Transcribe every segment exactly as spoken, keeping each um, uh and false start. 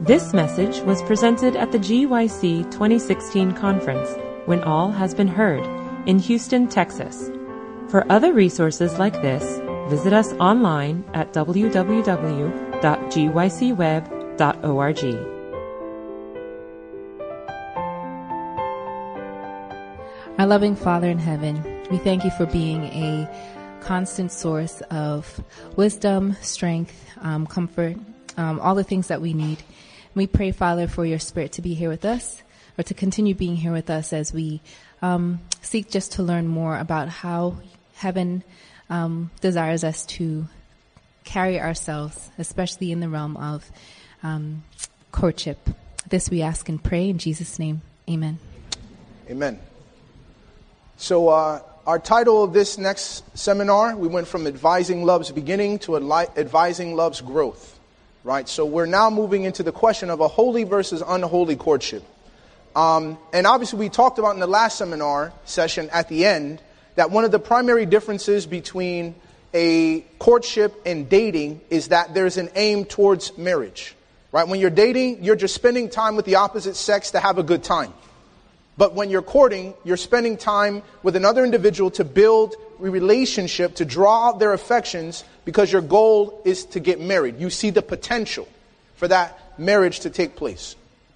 This message was presented at the G Y C twenty sixteen conference, When All Has Been Heard, in Houston, Texas. For other resources like this, visit us online at w w w dot g y c web dot org. Our loving Father in heaven, we thank you for being a constant source of wisdom, strength, um, comfort, um, all the things that we need. We pray, Father, for your Spirit to be here with us, or to continue being here with us as we um, seek just to learn more about how heaven um, desires us to carry ourselves, especially in the realm of um, courtship. This we ask and pray in Jesus' name. Amen. Amen. So uh, our title of this next seminar, we went from Advising Love's Beginning to Advising Love's Growth. Right, so we're now moving into the question of a holy versus unholy courtship. Um, and obviously we talked about in the last seminar session at the end that one of the primary differences between a courtship and dating is that there's an aim towards marriage. Right, when you're dating, you're just spending time with the opposite sex to have a good time. But when you're courting, you're spending time with another individual to build a relationship, to draw out their affections, because your goal is to get married. You see the potential for that marriage to take place.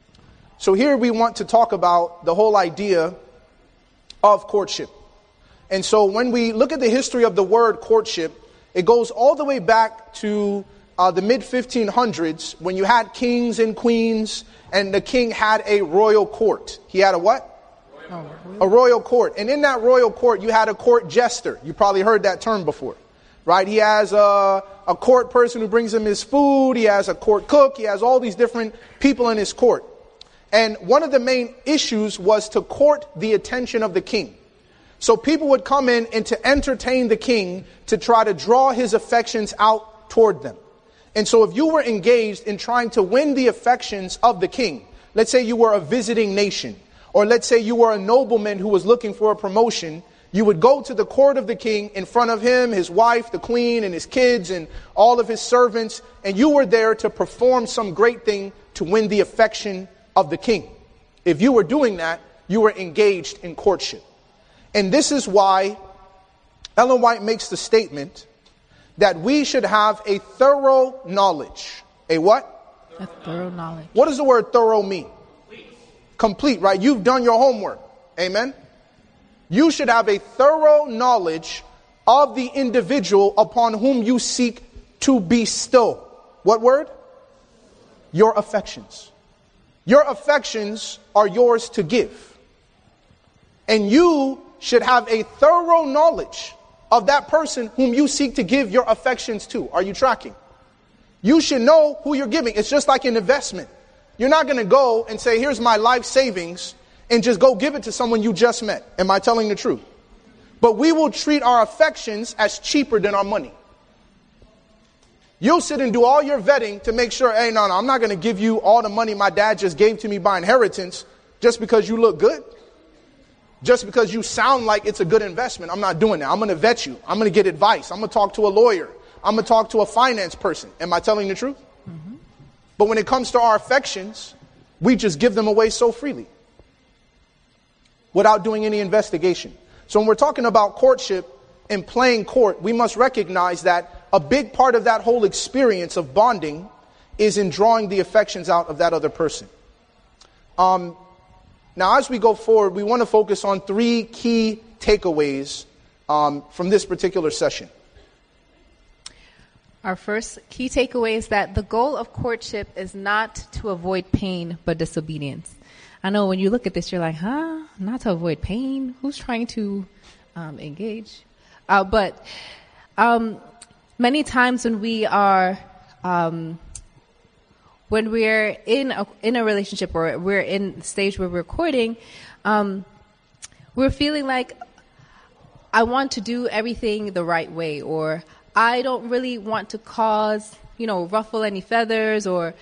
So here we want to talk about the whole idea of courtship. And so when we look at the history of the word courtship, it goes all the way back to uh, the mid fifteen hundreds, when you had kings and queens, and the king had a royal court. He had a what? Oh, really? A royal court. And in that royal court, you had a court jester. You probably heard that term before. Right? He has a, a court person who brings him his food. He has a court cook. He has all these different people in his court. And one of the main issues was to court the attention of the king. So people would come in and to entertain the king, to try to draw his affections out toward them. And so if you were engaged in trying to win the affections of the king, let's say you were a visiting nation, or let's say you were a nobleman who was looking for a promotion, you would go to the court of the king in front of him, his wife, the queen, and his kids, and all of his servants, and you were there to perform some great thing to win the affection of the king. If you were doing that, you were engaged in courtship. And this is why Ellen White makes the statement that we should have a thorough knowledge. A what? A thorough knowledge. What does the word thorough mean? Complete. Complete, right? You've done your homework. Amen? You should have a thorough knowledge of the individual upon whom you seek to bestow. What word? Your affections. Your affections are yours to give. And you should have a thorough knowledge of that person whom you seek to give your affections to. Are you tracking? You should know who you're giving. It's just like an investment. You're not going to go and say, here's my life savings, and just go give it to someone you just met. Am I telling the truth? But we will treat our affections as cheaper than our money. You'll sit and do all your vetting to make sure, hey, no, no, I'm not going to give you all the money my dad just gave to me by inheritance just because you look good. Just because you sound like it's a good investment. I'm not doing that. I'm going to vet you. I'm going to get advice. I'm going to talk to a lawyer. I'm going to talk to a finance person. Am I telling the truth? Mm-hmm. But when it comes to our affections, we just give them away so freely without doing any investigation. So when we're talking about courtship and playing court, we must recognize that a big part of that whole experience of bonding is in drawing the affections out of that other person. Um, Now, as we go forward, we want to focus on three key takeaways um, from this particular session. Our first key takeaway is that the goal of courtship is not to avoid pain, but disobedience. I know when you look at this, you're like, huh? Not to avoid pain? Who's trying to um, engage? Uh, but um, many times when we are... Um, When we're in a, in a relationship, or we're in the stage where we're courting, um, we're feeling like, I want to do everything the right way, or I don't really want to cause, you know, ruffle any feathers, or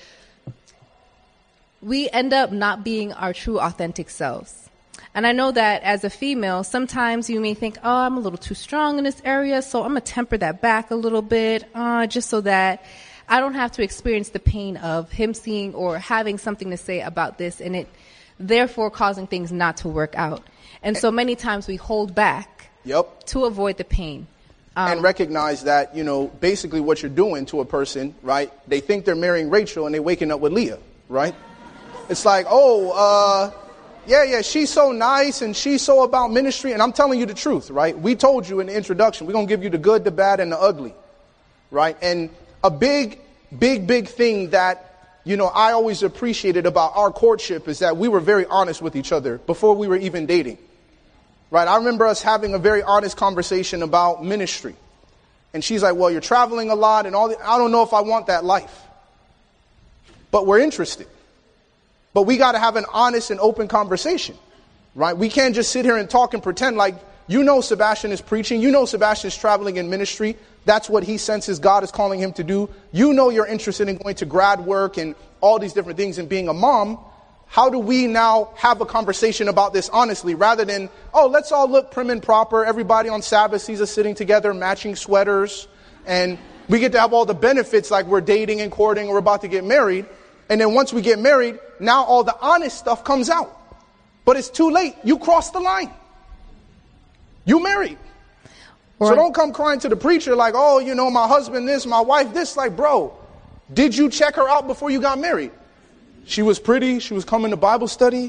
we end up not being our true authentic selves. And I know that as a female, sometimes you may think, oh, I'm a little too strong in this area, so I'm going to temper that back a little bit, uh, just so that I don't have to experience the pain of him seeing or having something to say about this and it therefore causing things not to work out. And so many times we hold back Yep. to avoid the pain. Um, and recognize that, you know, basically what you're doing to a person, right? They think they're marrying Rachel and they're waking up with Leah, right? It's like, oh, uh, yeah, yeah, she's so nice and she's so about ministry. And I'm telling you the truth, right? We told you in the introduction, we're going to give you the good, the bad, and the ugly, right? And a big, big, big thing that, you know, I always appreciated about our courtship is that we were very honest with each other before we were even dating. Right, I remember us having a very honest conversation about ministry. And she's like, well, you're traveling a lot and all that. I don't know if I want that life. But we're interested. But we got to have an honest and open conversation. Right? We can't just sit here and talk and pretend like, you know, Sebastian is preaching. You know, Sebastian is traveling in ministry. That's what he senses God is calling him to do. You know, you're interested in going to grad work and all these different things and being a mom. How do we now have a conversation about this honestly rather than, oh, let's all look prim and proper. Everybody on Sabbath sees us sitting together, matching sweaters. And we get to have all the benefits like we're dating and courting or we're about to get married. And then once we get married, now all the honest stuff comes out. But it's too late. You crossed the line. You married. Right. So don't come crying to the preacher like, oh, you know, my husband this, my wife this. Like, bro, did you check her out before you got married? She was pretty. She was coming to Bible study.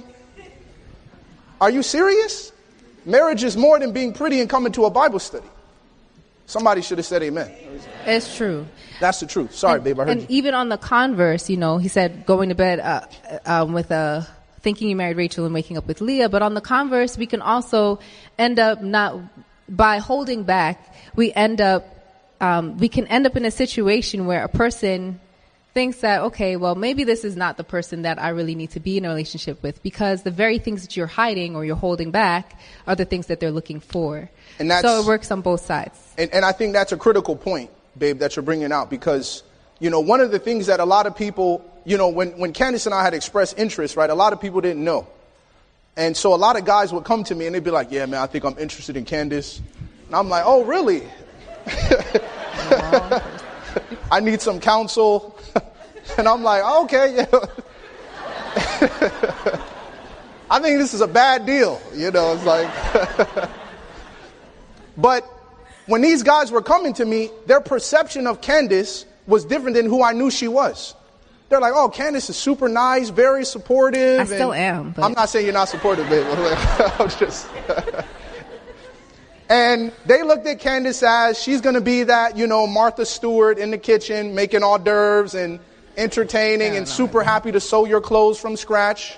Are you serious? Marriage is more than being pretty and coming to a Bible study. Somebody should have said amen. It's true. That's the truth. Sorry, and, babe. I heard and you. Even on the converse, you know, he said going to bed uh, um, with a thinking you married Rachel and waking up with Leah. But on the converse, we can also end up not by holding back. We end up um, we can end up in a situation where a person thinks that, okay, well, maybe this is not the person that I really need to be in a relationship with because the very things that you're hiding or you're holding back are the things that they're looking for. And that's, so it works on both sides. And, and I think that's a critical point, babe, that you're bringing out because, you know, one of the things that a lot of people, you know, when, when Candace and I had expressed interest, right, a lot of people didn't know. And so a lot of guys would come to me and they'd be like, yeah, man, I think I'm interested in Candace. And I'm like, oh, really? I need some counsel. And I'm like, okay, yeah. I think this is a bad deal. You know, it's like, but when these guys were coming to me, their perception of Candace was different than who I knew she was. They're like, oh, Candace is super nice, very supportive. I still am. But I'm not saying you're not supportive, babe. I'm just... And they looked at Candace as she's going to be that, you know, Martha Stewart in the kitchen, making hors d'oeuvres and entertaining yeah, and no, super no. happy to sew your clothes from scratch.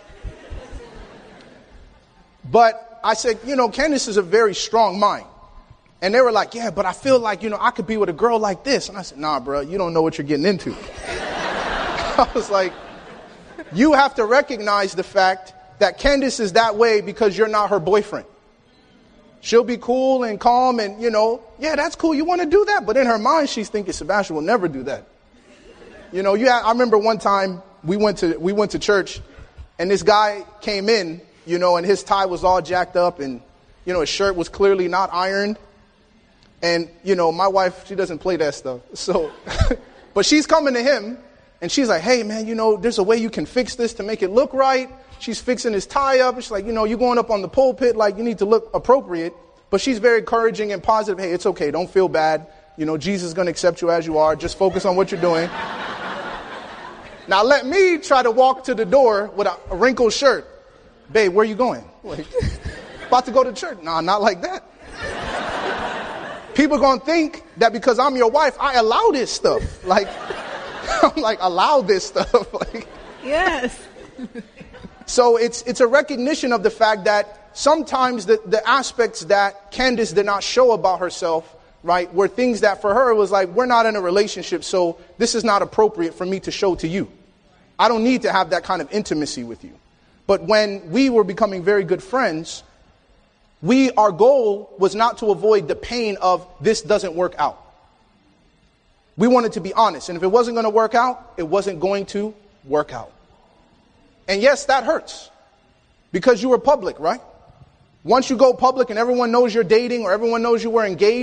But I said, you know, Candace is a very strong mind. And they were like, yeah, but I feel like, you know, I could be with a girl like this. And I said, nah, bro, you don't know what you're getting into. I was like, you have to recognize the fact that Candace is that way because you're not her boyfriend. She'll be cool and calm and, you know, yeah, that's cool. You want to do that? But in her mind, she's thinking Sebastian will never do that. You know, you. I remember one time we went to we went to church and this guy came in, you know, and his tie was all jacked up and, you know, his shirt was clearly not ironed. And, you know, my wife, she doesn't play that stuff. So, but she's coming to him and she's like, hey, man, you know, there's a way you can fix this to make it look right. She's fixing his tie up. She's like, you know, you're going up on the pulpit, like you need to look appropriate. But she's very encouraging and positive. Hey, it's okay. Don't feel bad. You know, Jesus is going to accept you as you are. Just focus on what you're doing. Now let me try to walk to the door with a, a wrinkled shirt. Babe, where you going? Like, about to go to church. Nah, not like that. People are going to think that because I'm your wife, I allow this stuff. Like, I'm like, allow this stuff. Like, yes. So it's it's a recognition of the fact that sometimes the, the aspects that Candace did not show about herself, right, were things that for her it was like, we're not in a relationship, so this is not appropriate for me to show to you. I don't need to have that kind of intimacy with you. But when we were becoming very good friends, we our goal was not to avoid the pain of this doesn't work out. We wanted to be honest. And if it wasn't going to work out, it wasn't going to work out. And yes, that hurts because you were public, right? Once you go public and everyone knows you're dating or everyone knows you were engaged,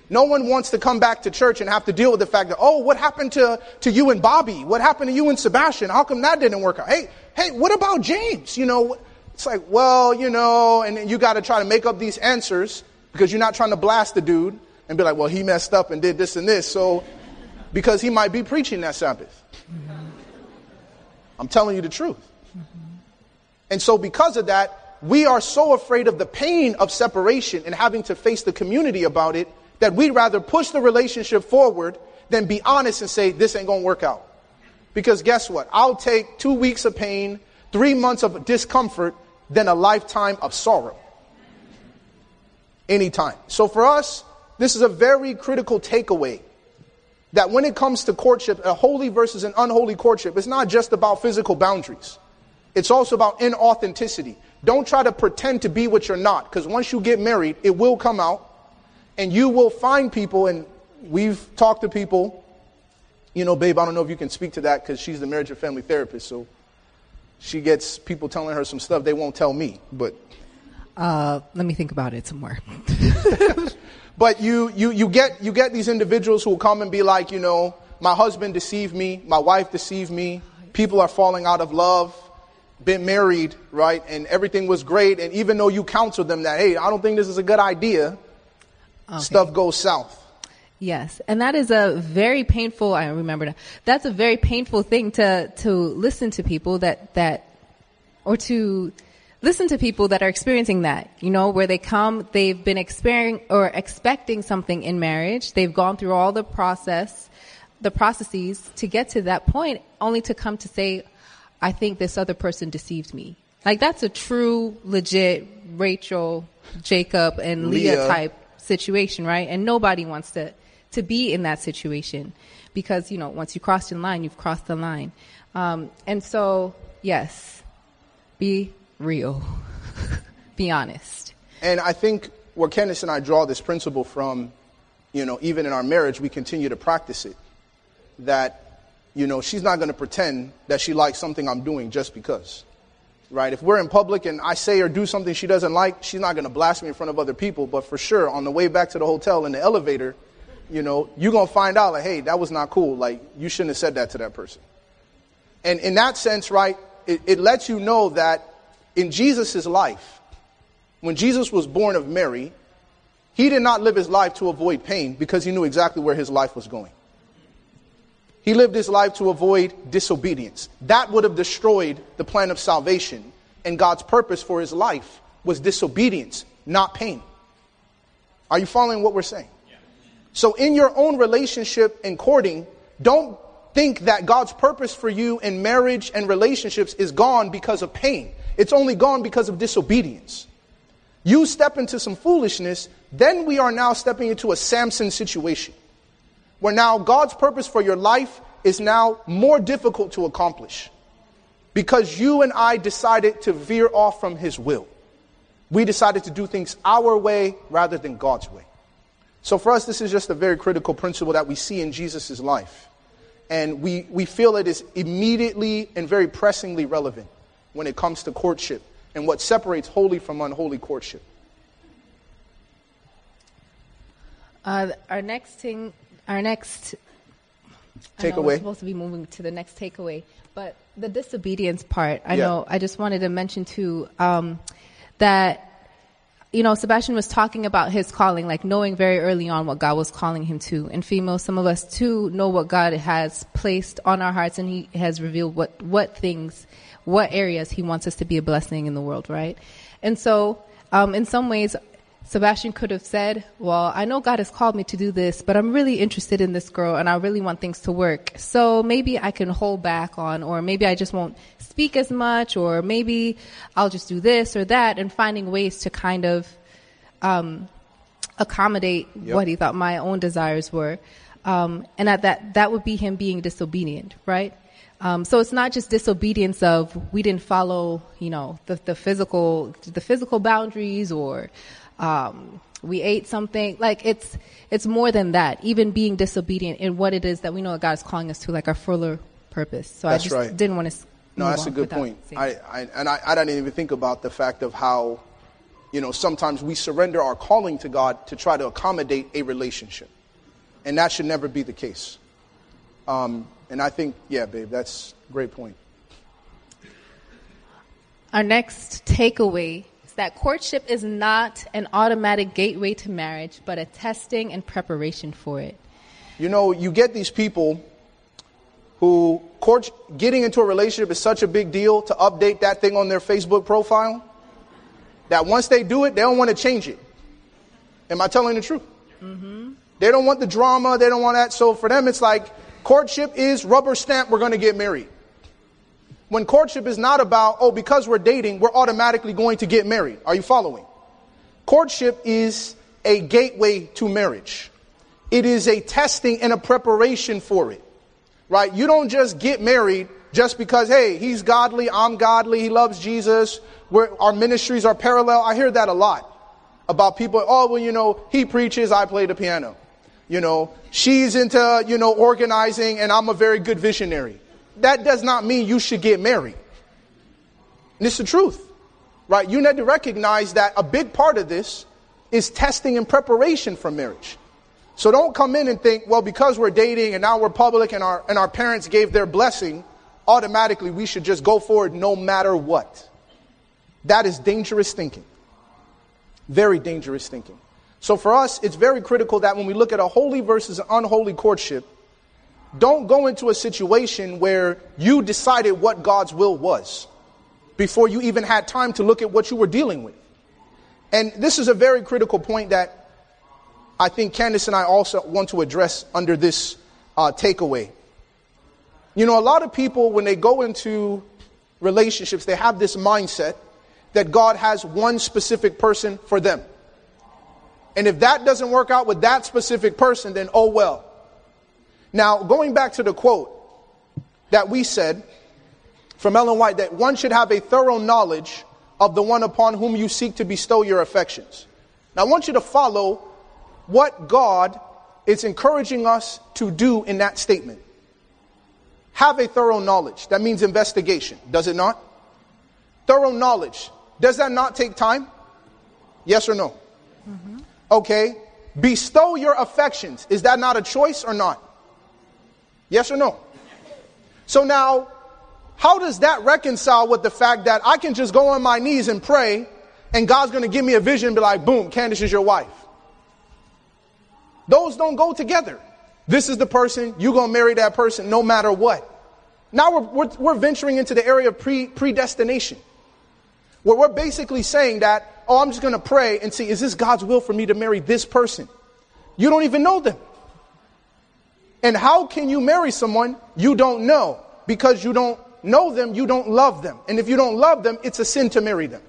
No one wants to come back to church and have to deal with the fact that, oh, what happened to, to you and Bobby? What happened to you and Sebastian? How come that didn't work out? Hey, hey, what about James? You know, it's like, well, you know, and you got to try to make up these answers because you're not trying to blast the dude and be like, well, he messed up and did this and this. So, because he might be preaching that Sabbath. Mm-hmm. I'm telling you the truth. Mm-hmm. And so because of that, we are so afraid of the pain of separation and having to face the community about it that we'd rather push the relationship forward than be honest and say, this ain't going to work out. Because guess what? I'll take two weeks of pain, three months of discomfort, than a lifetime of sorrow. Anytime. So for us, this is a very critical takeaway. That when it comes to courtship, a holy versus an unholy courtship, it's not just about physical boundaries. It's also about inauthenticity. Don't try to pretend to be what you're not, because once you get married, it will come out, and you will find people, and we've talked to people, you know, babe, I don't know if you can speak to that, because she's the marriage and family therapist, so she gets people telling her some stuff they won't tell me, but... Uh, let me think about it some more. But you, you, you get you get these individuals who will come and be like, you know, my husband deceived me, my wife deceived me, people are falling out of love, been married, right, and everything was great, and even though you counsel them that, hey, I don't think this is a good idea, okay, stuff goes south. Yes, and that is a very painful, I remember that, that's a very painful thing to, to listen to people that, that, or to... Listen to people that are experiencing that, you know, where they come, they've been experiencing or expecting something in marriage. They've gone through all the process, the processes to get to that point, only to come to say, I think this other person deceived me. Like, that's a true, legit Rachel, Jacob, and Leah, Leah type situation, right? And nobody wants to, to be in that situation because, you know, once you cross the line, you've crossed the line. Um, and so, yes, be real. Be honest. And I think where Candace and I draw this principle from, you know, even in our marriage, we continue to practice it. That, you know, she's not going to pretend that she likes something I'm doing just because. Right? If we're in public and I say or do something she doesn't like, she's not going to blast me in front of other people. But for sure, on the way back to the hotel in the elevator, you know, you're going to find out, like, hey, that was not cool. Like, you shouldn't have said that to that person. And in that sense, right, it, it lets you know that in Jesus' life, when Jesus was born of Mary, he did not live his life to avoid pain because he knew exactly where his life was going. He lived his life to avoid disobedience. That would have destroyed the plan of salvation, and God's purpose for his life was disobedience, not pain. Are you following what we're saying? Yeah. So in your own relationship and courting, don't think that God's purpose for you in marriage and relationships is gone because of pain. It's only gone because of disobedience. You step into some foolishness, then we are now stepping into a Samson situation. Where now God's purpose for your life is now more difficult to accomplish. Because you and I decided to veer off from his will. We decided to do things our way rather than God's way. So for us, this is just a very critical principle that we see in Jesus' life. And we, we feel it is immediately and very pressingly relevant when it comes to courtship and what separates holy from unholy courtship. Uh, our next thing, our next takeaway. We're supposed to be moving to the next takeaway, but the disobedience part, I yeah. know, I just wanted to mention too, um, that, you know, Sebastian was talking about his calling, like knowing very early on what God was calling him to. And female, some of us too know what God has placed on our hearts, and he has revealed what, what things, what areas he wants us to be a blessing in the world, right? And so, um, in some ways, Sebastian could have said, well, I know God has called me to do this, but I'm really interested in this girl and I really want things to work. So maybe I can hold back on, or maybe I just won't speak as much, or maybe I'll just do this or that, and finding ways to kind of, um, accommodate yep. what he thought my own desires were. Um, and at that, that would be him being disobedient, right? Um, so it's not just disobedience of we didn't follow, you know, the, the physical, the physical boundaries, or, um, we ate something. Like it's, it's more than that. Even being disobedient in what it is that we know that God is calling us to, like our fuller purpose. So that's I just right. didn't want to. No, that's a good point. I, I, and I, I didn't even think about the fact of how You know, sometimes we surrender our calling to God to try to accommodate a relationship. And that should never be the case. Um, and I think, yeah, babe, that's a great point. Our next takeaway is that courtship is not an automatic gateway to marriage, but a testing and preparation for it. You know, you get these people who court, getting into a relationship is such a big deal to update that thing on their Facebook profile, that once they do it, they don't want to change it. Am I telling the truth? Mm-hmm. They don't want the drama. They don't want that. So for them, it's like courtship is rubber stamp. We're going to get married. When courtship is not about, oh, because we're dating, we're automatically going to get married. Are you following? Courtship is a gateway to marriage. It is a testing and a preparation for it. Right? You don't just get married just because, hey, he's godly, I'm godly, he loves Jesus, we're, our ministries are parallel. I hear that a lot about people. Oh, well, you know, he preaches, I play the piano. You know, she's into, you know, organizing and I'm a very good visionary. That does not mean you should get married. And it's the truth, right? You need to recognize that a big part of this is testing and preparation for marriage. So don't come in and think, well, because we're dating and now we're public and our and our parents gave their blessing, automatically we should just go forward no matter what. That is dangerous thinking. Very dangerous thinking. So for us, it's very critical that when we look at a holy versus an unholy courtship, don't go into a situation where you decided what God's will was before you even had time to look at what you were dealing with. And this is a very critical point that I think Candace and I also want to address under this uh, takeaway. You know, a lot of people, when they go into relationships, they have this mindset that God has one specific person for them. And if that doesn't work out with that specific person, then oh well. Now, going back to the quote that we said from Ellen White, that one should have a thorough knowledge of the one upon whom you seek to bestow your affections. Now, I want you to follow what God is encouraging us to do in that statement. Have a thorough knowledge. That means investigation, does it not? Thorough knowledge. Does that not take time? Yes or no? Mm-hmm. Okay. Bestow your affections. Is that not a choice or not? Yes or no? So now, how does that reconcile with the fact that I can just go on my knees and pray and God's going to give me a vision and be like, boom, Candace is your wife? Those don't go together. This is the person, you're going to marry that person no matter what. Now we're, we're, we're venturing into the area of pre, predestination, where we're basically saying that, oh, I'm just going to pray and see, is this God's will for me to marry this person? You don't even know them. And how can you marry someone you don't know? Because you don't know them, you don't love them. And if you don't love them, it's a sin to marry them.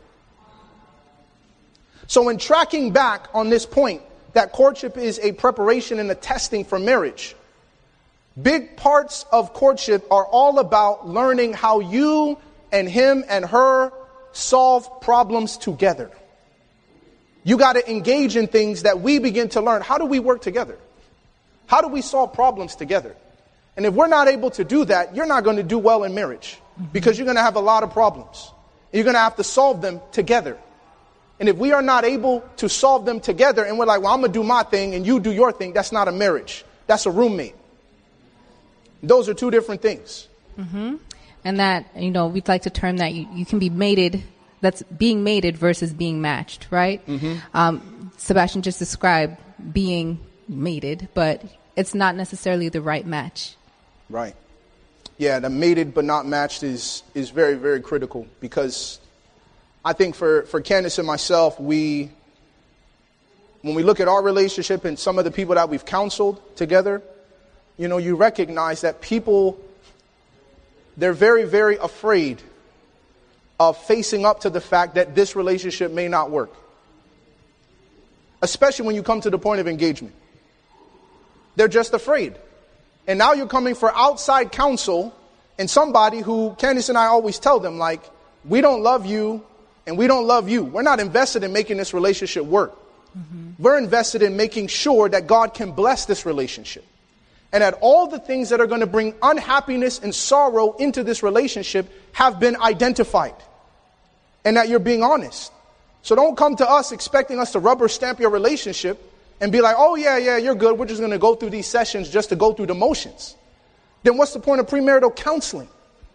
So in tracking back on this point, that courtship is a preparation and a testing for marriage, big parts of courtship are all about learning how you and him and her solve problems together. You got to engage in things that we begin to learn. How do we work together? How do we solve problems together? And if we're not able to do that, you're not going to do well in marriage, because you're going to have a lot of problems. You're going to have to solve them together. And if we are not able to solve them together and we're like, well, I'm going to do my thing and you do your thing, that's not a marriage. That's a roommate. Those are two different things. Mm-hmm. And that, you know, we'd like to term that you, you can be mated, that's being mated versus being matched, right? Mm-hmm. Um, Sebastian just described being mated, but it's not necessarily the right match. Right. Yeah, the mated but not matched is is very, very critical, because I think for, for Candace and myself, we, when we look at our relationship and some of the people that we've counseled together, you know, you recognize that people, they're very, very afraid of facing up to the fact that this relationship may not work. Especially when you come to the point of engagement. They're just afraid. And now you're coming for outside counsel and somebody who Candace and I always tell them, like, we don't love you and we don't love you. We're not invested in making this relationship work. Mm-hmm. We're invested in making sure that God can bless this relationship. And that all the things that are going to bring unhappiness and sorrow into this relationship have been identified. And that you're being honest. So don't come to us expecting us to rubber stamp your relationship and be like, oh, yeah, yeah, you're good. We're just going to go through these sessions just to go through the motions. Then what's the point of premarital counseling?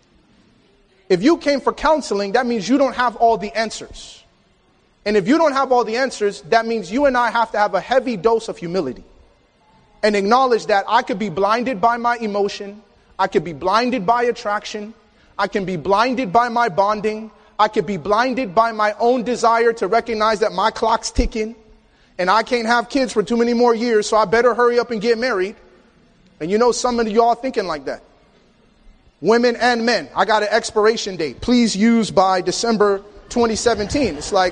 If you came for counseling, that means you don't have all the answers. And if you don't have all the answers, that means you and I have to have a heavy dose of humility and acknowledge that I could be blinded by my emotion. I could be blinded by attraction. I can be blinded by my bonding. I could be blinded by my own desire to recognize that my clock's ticking and I can't have kids for too many more years, so I better hurry up and get married. And you know, some of y'all thinking like that. Women and men, I got an expiration date. Please use by December twenty seventeen. It's like,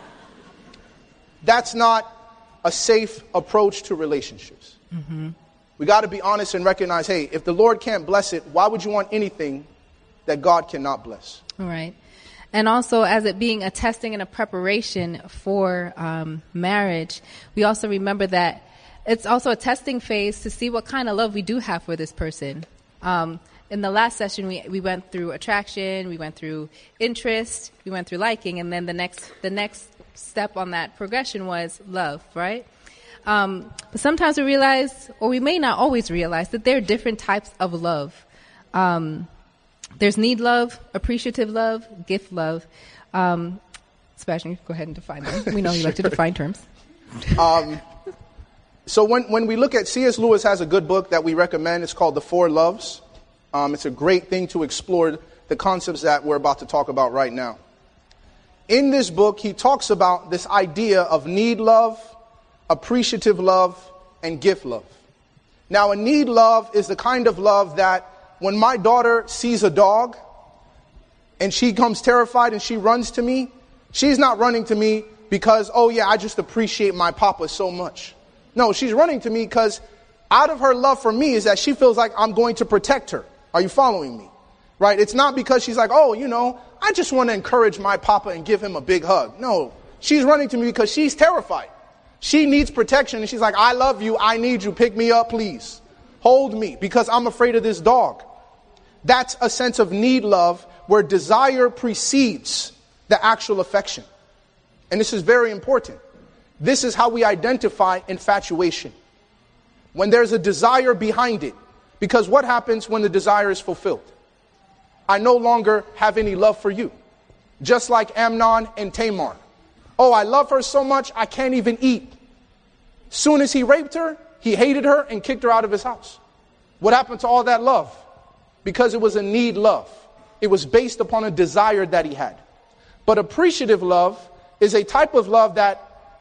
that's not a safe approach to relationships. Mm-hmm. We got to be honest and recognize, hey, if the Lord can't bless it, why would you want anything that God cannot bless? All right. And also, as it being a testing and a preparation for um, marriage, we also remember that it's also a testing phase to see what kind of love we do have for this person. Um, in the last session, we we went through attraction, we went through interest, we went through liking, and then the next the next step on that progression was love, right? Um, but sometimes we realize, or we may not always realize, that there are different types of love. Um, there's need love, appreciative love, gift love. Um, Sebastian, go ahead and define them. We know you sure. like to define terms. Um, so when, when we look at, C S Lewis has a good book that we recommend. It's called The Four Loves. Um, it's a great thing to explore the concepts that we're about to talk about right now. In this book, he talks about this idea of need love, appreciative love, and gift love. Now, a need love is the kind of love that when my daughter sees a dog and she comes terrified and she runs to me, she's not running to me because, oh yeah, I just appreciate my papa so much. No, she's running to me because out of her love for me is that she feels like I'm going to protect her. Are you following me? Right? It's not because she's like, oh, you know, I just want to encourage my papa and give him a big hug. No, she's running to me because she's terrified. She needs protection. And she's like, I love you. I need you. Pick me up, please. Hold me because I'm afraid of this dog. That's a sense of need love where desire precedes the actual affection. And this is very important. This is how we identify infatuation. When there's a desire behind it. Because what happens when the desire is fulfilled? I no longer have any love for you. Just like Amnon and Tamar. Oh, I love her so much I can't even eat. Soon as he raped her, he hated her and kicked her out of his house. What happened to all that love? Because it was a need love. It was based upon a desire that he had. But appreciative love is a type of love that,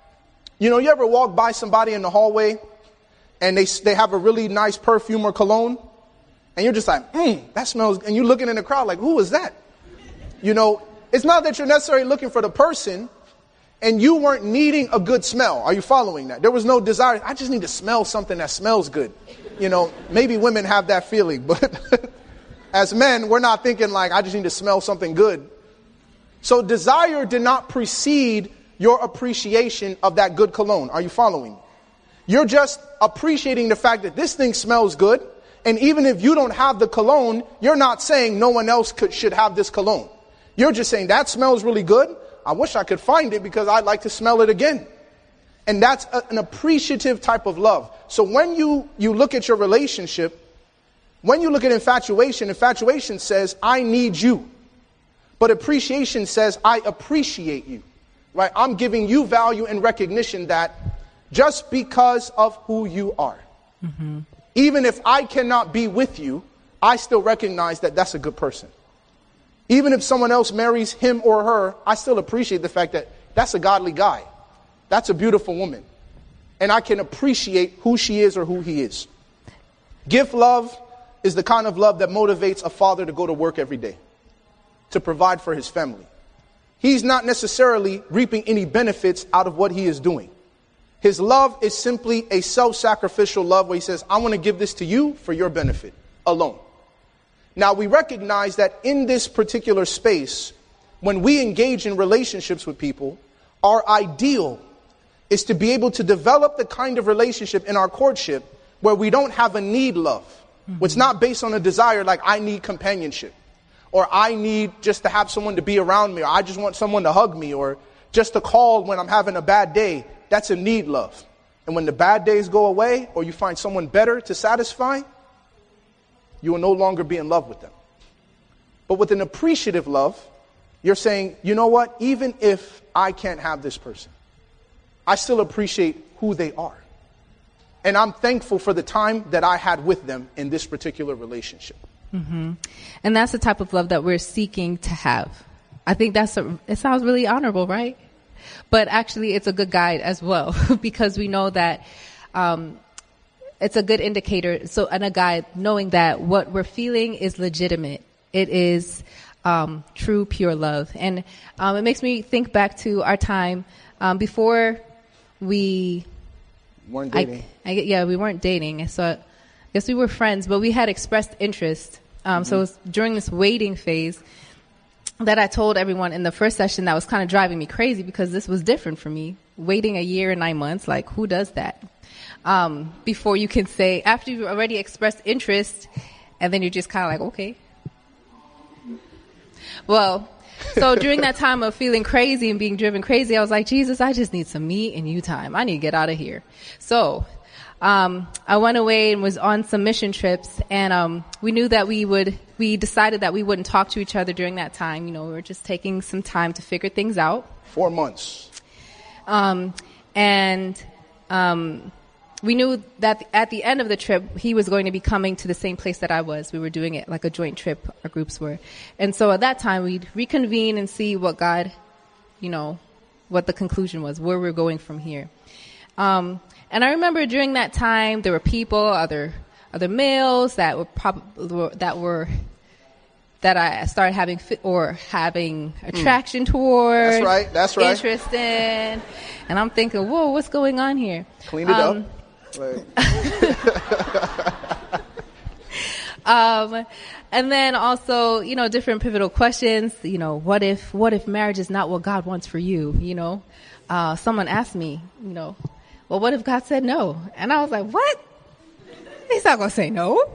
you know, you ever walk by somebody in the hallway and they they have a really nice perfume or cologne, and you're just like, mm, that smells, and you're looking in the crowd like, who is that? You know, it's not that you're necessarily looking for the person, and you weren't needing a good smell. Are you following that? There was no desire. I just need to smell something that smells good. You know, maybe women have that feeling, but as men, we're not thinking like, I just need to smell something good. So desire did not precede your appreciation of that good cologne. Are you following me? You're just appreciating the fact that this thing smells good. And even if you don't have the cologne, you're not saying no one else could, should have this cologne. You're just saying that smells really good. I wish I could find it because I'd like to smell it again. And that's a, an appreciative type of love. So when you, you look at your relationship, when you look at infatuation, infatuation says, I need you. But appreciation says, I appreciate you. Right? I'm giving you value and recognition that just because of who you are. Mm-hmm. Even if I cannot be with you, I still recognize that that's a good person. Even if someone else marries him or her, I still appreciate the fact that that's a godly guy. That's a beautiful woman. And I can appreciate who she is or who he is. Gift love is the kind of love that motivates a father to go to work every day, to provide for his family. He's not necessarily reaping any benefits out of what he is doing. His love is simply a self-sacrificial love where he says, I want to give this to you for your benefit alone. Now, we recognize that in this particular space, when we engage in relationships with people, our ideal is to be able to develop the kind of relationship in our courtship where we don't have a need love. Mm-hmm. It's not based on a desire like I need companionship or I need just to have someone to be around me or I just want someone to hug me or Just to call when I'm having a bad day, that's a need love. And when the bad days go away, or you find someone better to satisfy, you will no longer be in love with them. But with an appreciative love, you're saying, you know what? Even if I can't have this person, I still appreciate who they are. And I'm thankful for the time that I had with them in this particular relationship. Mm-hmm. And that's the type of love that we're seeking to have. I think that's a, it sounds really honorable, right? But actually, it's a good guide as well, because we know that um, it's a good indicator. So, and a guide knowing that what we're feeling is legitimate. It is um, true, pure love. And um, it makes me think back to our time um, before we weren't dating. I, I, yeah, we weren't dating. So I guess we were friends, but we had expressed interest. Um, mm-hmm. So it was during this waiting phase that I told everyone in the first session that was kind of driving me crazy, because this was different for me. Waiting a year and nine months, like, who does that? Um, before you can say, after you've already expressed interest, and then you're just kind of like, okay. Well, so during that time of feeling crazy and being driven crazy, I was like, Jesus, I just need some me and you time. I need to get out of here. So um, I went away and was on some mission trips, and um, we knew that we would, we decided that we wouldn't talk to each other during that time. You know, we were just taking some time to figure things out. Four months. Um, and um, we knew that at the end of the trip, he was going to be coming to the same place that I was. We were doing it like a joint trip, our groups were. And so at that time, we'd reconvene and see what God, you know, what the conclusion was, where we're going from here. Um, and I remember during that time, there were people, other other males that were probably that were that I started having fi- or having attraction mm. toward. That's right. That's right. Interest in, and I'm thinking, whoa, what's going on here? Clean it um, up. um, and then also, you know, different pivotal questions. You know, what if what if marriage is not what God wants for you? You know, uh, someone asked me, you know, well, what if God said no? And I was like, what? He's not going to say no.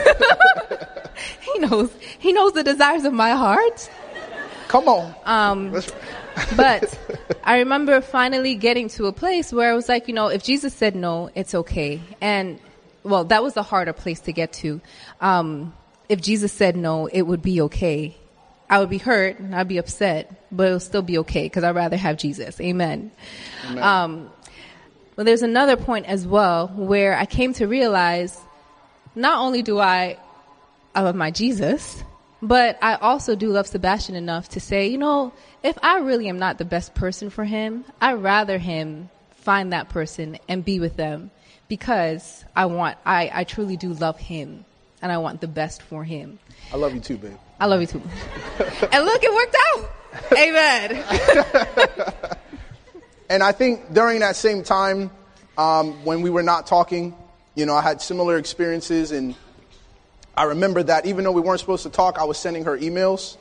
He knows, he knows the desires of my heart. Come on. Um, but I remember finally getting to a place where I was like, you know, if Jesus said no, it's okay. And well, that was the harder place to get to. Um, if Jesus said no, it would be okay. I would be hurt and I'd be upset, but it would still be okay because I'd rather have Jesus. Amen. Amen. Um, but there's another point as well where I came to realize not only do I I love my Jesus, but I also do love Sebastian enough to say, you know, if I really am not the best person for him, I'd rather him find that person and be with them, because I want, I, I truly do love him and I want the best for him. I love you too, babe. I love you too. And look, it worked out. Amen. And I think during that same time, um, when we were not talking, you know, I had similar experiences, and I remember that even though we weren't supposed to talk, I was sending her emails.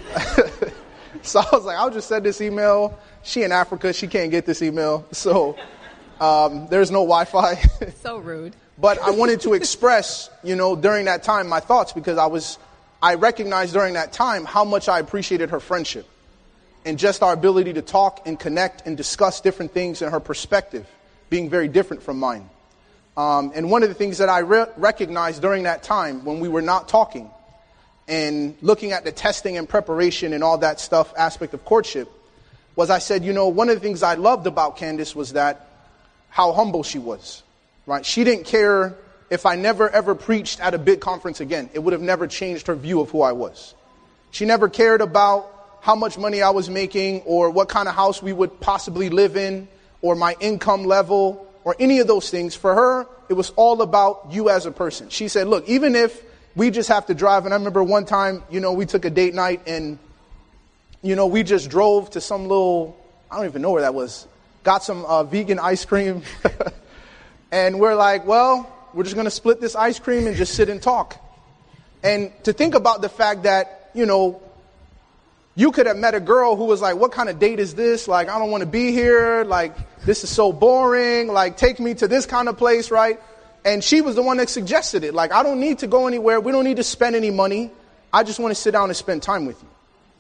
So I was like, I'll just send this email. She in Africa, she can't get this email. So um, there's no Wi-Fi. So rude. But I wanted to express, you know, during that time, my thoughts, because I was, I recognized during that time how much I appreciated her friendship and just our ability to talk and connect and discuss different things, and her perspective being very different from mine. Um, and one of the things that I re- recognized during that time when we were not talking and looking at the testing and preparation and all that stuff aspect of courtship was, I said, you know, one of the things I loved about Candace was that how humble she was, right? She didn't care if I never ever preached at a big conference again. It would have never changed her view of who I was. She never cared about how much money I was making or what kind of house we would possibly live in or my income level or any of those things. For her, it was all about you as a person. She said, look, even if we just have to drive, and I remember one time, you know, we took a date night and, you know, we just drove to some little, I don't even know where that was, got some uh, vegan ice cream. And we're like, well, we're just going to split this ice cream and just sit and talk. And to think about the fact that, you know, you could have met a girl who was like, what kind of date is this? Like, I don't want to be here. Like, this is so boring. Like, take me to this kind of place, right? And she was the one that suggested it. Like, I don't need to go anywhere. We don't need to spend any money. I just want to sit down and spend time with you.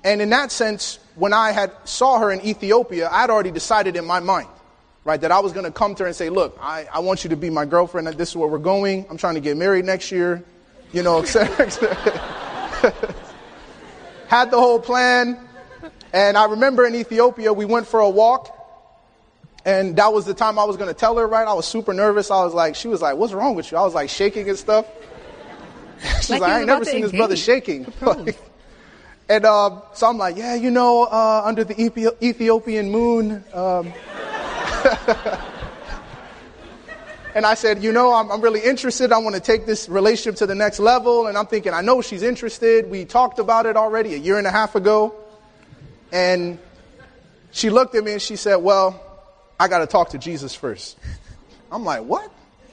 And in that sense, when I had saw her in Ethiopia, I had already decided in my mind, right, that I was going to come to her and say, look, I, I want you to be my girlfriend. This is where we're going. I'm trying to get married next year, you know, et cetera, et cetera. Had the whole plan. And I remember in Ethiopia, we went for a walk. And that was the time I was going to tell her, right? I was super nervous. I was like, she was like, what's wrong with you? I was like shaking and stuff. She's like, like I ain't never seen this brother shaking. And uh, so I'm like, yeah, you know, uh, under the Ethi- Ethiopian moon. Um, and I said, you know, I'm, I'm really interested. I want to take this relationship to the next level. And I'm thinking, I know she's interested. We talked about it already a year and a half ago. And she looked at me and she said, well, I got to talk to Jesus first. I'm like, what?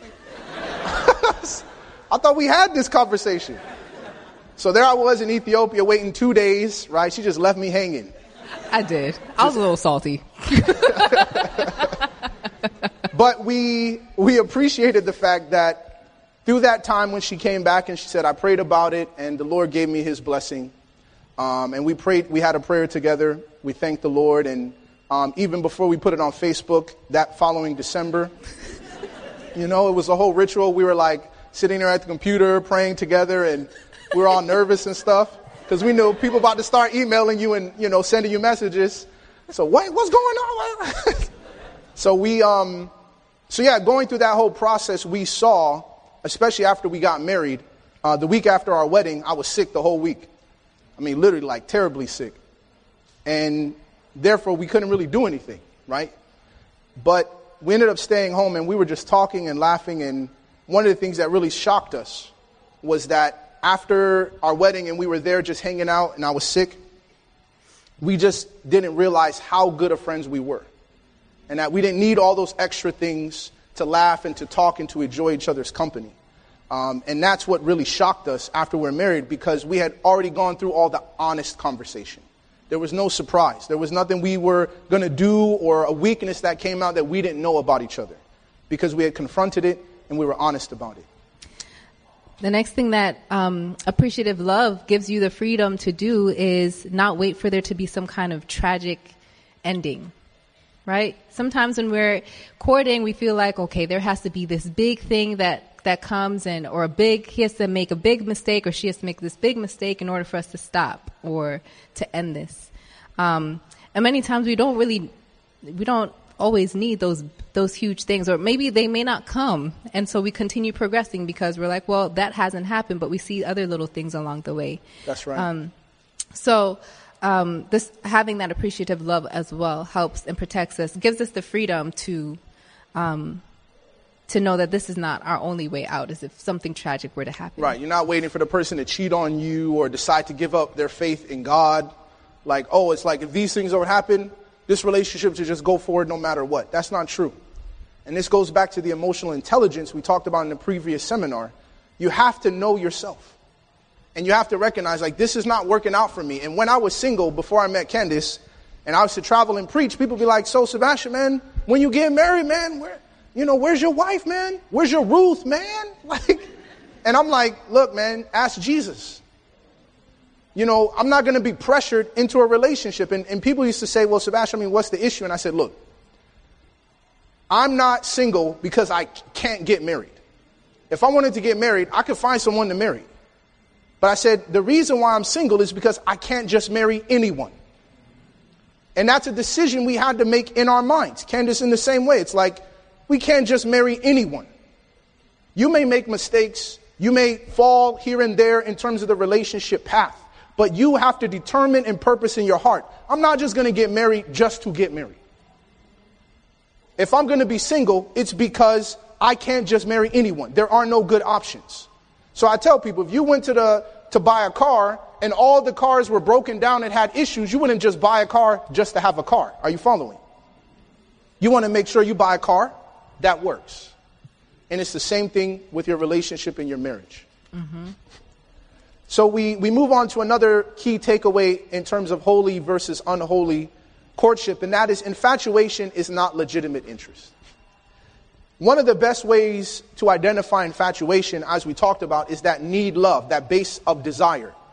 I thought we had this conversation. So there I was in Ethiopia waiting two days, right? She just left me hanging. I did. I was a little salty. But we we appreciated the fact that through that time when she came back and she said, I prayed about it and the Lord gave me his blessing. Um, and we prayed, we had a prayer together. We thanked the Lord. And um, even before we put it on Facebook that following December, you know, it was a whole ritual. We were like sitting there at the computer praying together, and we were all nervous and stuff because we knew people about to start emailing you and, you know, sending you messages. So what, what's going on? so we, um, so yeah, going through that whole process, we saw, especially after we got married, uh, the week after our wedding, I was sick the whole week. I mean, literally like terribly sick. And therefore we couldn't really do anything, right? But we ended up staying home and we were just talking and laughing. And one of the things that really shocked us was that after our wedding and we were there just hanging out and I was sick, we just didn't realize how good of friends we were. And that we didn't need all those extra things to laugh and to talk and to enjoy each other's company. Um, and that's what really shocked us after we were married, because we had already gone through all the honest conversation. There was no surprise. There was nothing we were going to do or a weakness that came out that we didn't know about each other, because we had confronted it and we were honest about it. The next thing that um, appreciative love gives you the freedom to do is not wait for there to be some kind of tragic ending, right? Sometimes when we're courting, we feel like, okay, there has to be this big thing that that comes in, or a big, he has to make a big mistake, or she has to make this big mistake in order for us to stop or to end this. Um, and many times we don't really, we don't always need those, those huge things, or maybe they may not come. And so we continue progressing because we're like, well, that hasn't happened, but we see other little things along the way. That's right. Um, so, um, this, having that appreciative love as well helps and protects us, gives us the freedom to, um, to know that this is not our only way out, as if something tragic were to happen. Right. You're not waiting for the person to cheat on you or decide to give up their faith in God. Like, oh, it's like if these things don't happen, this relationship should just go forward no matter what. That's not true. And this goes back to the emotional intelligence we talked about in the previous seminar. You have to know yourself. And you have to recognize, like, this is not working out for me. And when I was single, before I met Candace, and I was to travel and preach, people be like, so Sebastian, man, when you get married, man, where... You know, where's your wife, man? Where's your Ruth, man? Like, and I'm like, look, man, ask Jesus. You know, I'm not going to be pressured into a relationship. And, and people used to say, well, Sebastian, I mean, what's the issue? And I said, look, I'm not single because I can't get married. If I wanted to get married, I could find someone to marry. But I said, the reason why I'm single is because I can't just marry anyone. And that's a decision we had to make in our minds. Candace, in the same way, it's like, we can't just marry anyone. You may make mistakes. You may fall here and there in terms of the relationship path. But you have to determine and purpose in your heart, I'm not just going to get married just to get married. If I'm going to be single, it's because I can't just marry anyone. There are no good options. So I tell people, if you went to the to buy a car and all the cars were broken down and had issues, you wouldn't just buy a car just to have a car. Are you following? You want to make sure you buy a car that works. And it's the same thing with your relationship and your marriage. Mm-hmm. So we, we move on to another key takeaway in terms of holy versus unholy courtship, and that is infatuation is not legitimate interest. One of the best ways to identify infatuation, as we talked about, is that need love, that base of desire.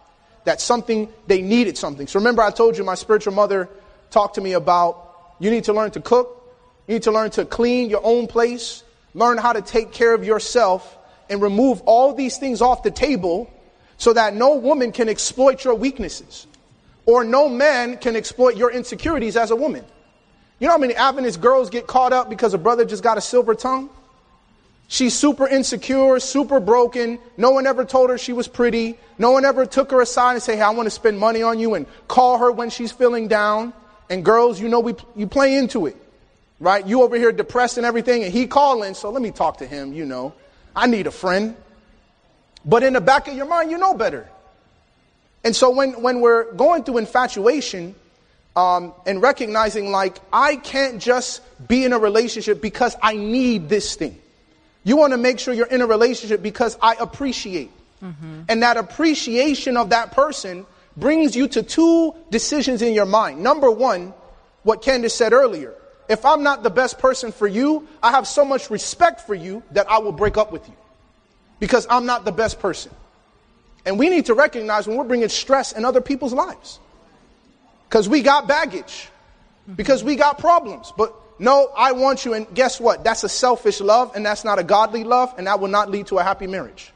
that something, they needed something. So remember I told you my spiritual mother talked to me about you need to learn to cook, you need to learn to clean your own place, learn how to take care of yourself, and remove all these things off the table so that no woman can exploit your weaknesses or no man can exploit your insecurities as a woman. You know how many Adventist girls get caught up because a brother just got a silver tongue? She's super insecure, super broken. No one ever told her she was pretty. No one ever took her aside and say, hey, I want to spend money on you, and call her when she's feeling down. And girls, you know, we you play into it, right? You over here depressed and everything, and he calling, so let me talk to him, you know. I need a friend. But in the back of your mind, you know better. And so when, when we're going through infatuation um, and recognizing, like, I can't just be in a relationship because I need this thing. You want to make sure you're in a relationship because I appreciate. Mm-hmm. And that appreciation of that person brings you to two decisions in your mind. Number one, what Candace said earlier. If I'm not the best person for you, I have so much respect for you that I will break up with you because I'm not the best person. And we need to recognize when we're bringing stress in other people's lives because we got baggage, because we got problems. But no, I want you. And guess what? That's a selfish love, and that's not a godly love, and that will not lead to a happy marriage.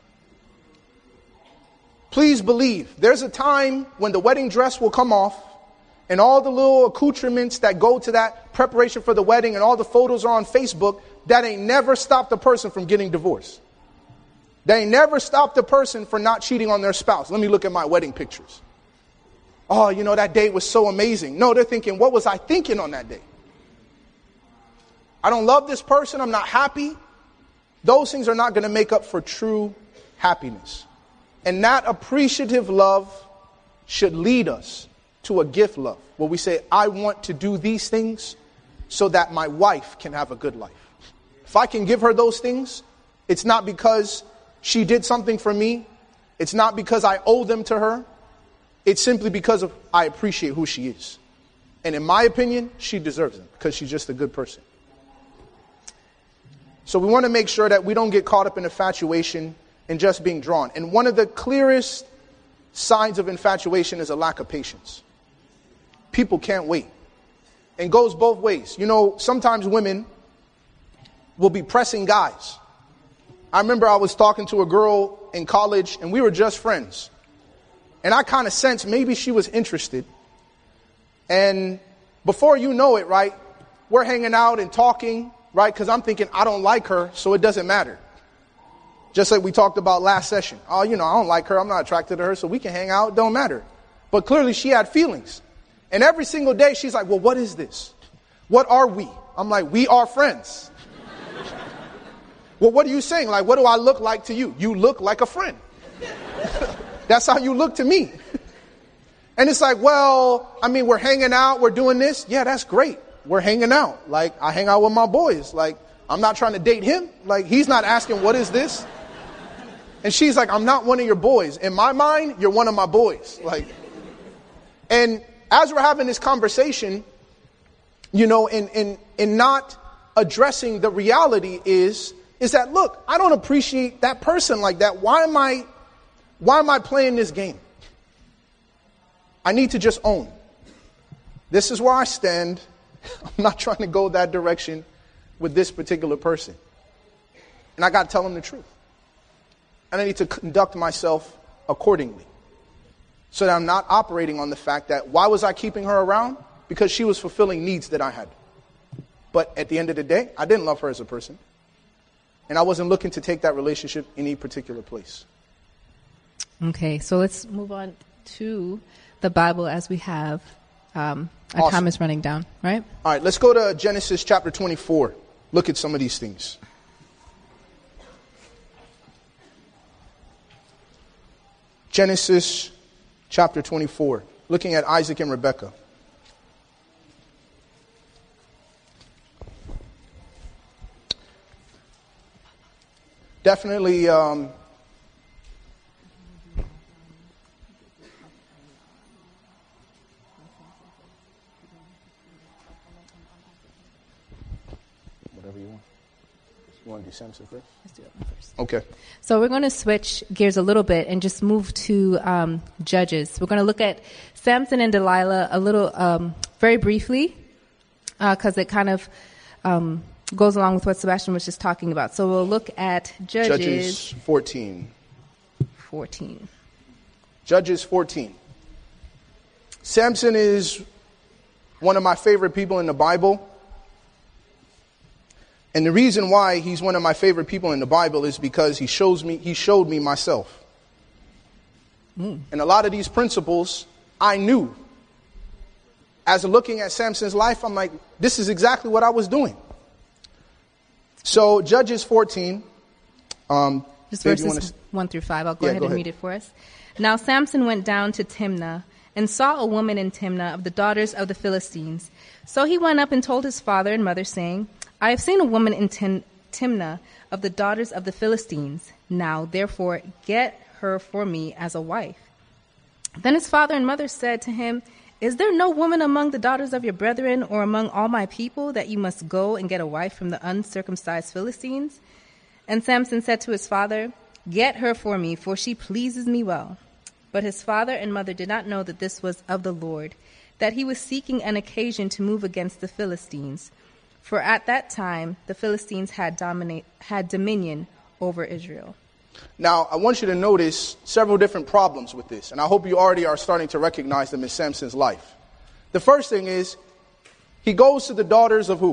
Please believe there's a time when the wedding dress will come off and all the little accoutrements that go to that preparation for the wedding and all the photos are on Facebook. That ain't never stopped a person from getting divorced. They ain't never stopped a person for not cheating on their spouse. Let me look at my wedding pictures. Oh, you know, that date was so amazing. No, they're thinking, what was I thinking on that day? I don't love this person. I'm not happy. Those things are not going to make up for true happiness. And that appreciative love should lead us to a gift love, where we say, I want to do these things so that my wife can have a good life. If I can give her those things, it's not because she did something for me. It's not because I owe them to her. It's simply because of I appreciate who she is. And in my opinion, she deserves it because she's just a good person. So we want to make sure that we don't get caught up in infatuation and just being drawn. And one of the clearest signs of infatuation is a lack of patience. People can't wait. And goes both ways. You know, sometimes women will be pressing guys. I remember I was talking to a girl in college and we were just friends. And I kind of sensed maybe she was interested. And before you know it, right, we're hanging out and talking, right? Because I'm thinking I don't like her, so it doesn't matter. Just like we talked about last session. Oh, you know, I don't like her. I'm not attracted to her, so we can hang out. Don't matter. But clearly she had feelings. And every single day she's like, well, what is this? What are we? I'm like, we are friends. Well, what are you saying? Like, what do I look like to you? You look like a friend. That's how you look to me. And it's like, well, I mean, we're hanging out. We're doing this. Yeah, that's great. We're hanging out. Like, I hang out with my boys. Like, I'm not trying to date him. Like, he's not asking, what is this? And she's like, I'm not one of your boys. In my mind, you're one of my boys. Like, and as we're having this conversation, you know, in, in, in not addressing the reality is, is that, look, I don't appreciate that person like that. Why am I, why am I playing this game? I need to just own. This is where I stand. I'm not trying to go that direction with this particular person. And I got to tell them the truth. And I need to conduct myself accordingly. So that I'm not operating on the fact that, why was I keeping her around? Because she was fulfilling needs that I had. But at the end of the day, I didn't love her as a person. And I wasn't looking to take that relationship in any particular place. Okay, so let's move on to the Bible as we have. Um, our Awesome. time is running down, right? All right, let's go to Genesis chapter twenty-four. Look at some of these things. Genesis chapter twenty-four, looking at Isaac and Rebekah. Definitely um, whatever you want. You want to do Samson first? Let's do it first. Okay. So we're going to switch gears a little bit and just move to um, Judges. We're going to look at Samson and Delilah a little, um, very briefly, because uh, it kind of um, goes along with what Sebastian was just talking about. So we'll look at Judges, Judges fourteen. fourteen. Judges fourteen. Samson is one of my favorite people in the Bible. And the reason why he's one of my favorite people in the Bible is because he shows me, he showed me myself. Mm. And a lot of these principles I knew. As looking at Samson's life, I'm like, this is exactly what I was doing. So Judges fourteen. Um, Just Babe, verses to... one through five. I'll go yeah, ahead go and ahead. read it for us. Now Samson went down to Timnah and saw a woman in Timnah of the daughters of the Philistines. So he went up and told his father and mother, saying, I have seen a woman in Tim- Timnah of the daughters of the Philistines. Now, therefore, get her for me as a wife. Then his father and mother said to him, Is there no woman among the daughters of your brethren or among all my people that you must go and get a wife from the uncircumcised Philistines? And Samson said to his father, Get her for me, for she pleases me well. But his father and mother did not know that this was of the Lord, that he was seeking an occasion to move against the Philistines. For at that time, the Philistines had dominate, had dominion over Israel. Now, I want you to notice several different problems with this, and I hope you already are starting to recognize them in Samson's life. The first thing is, he goes to the daughters of who?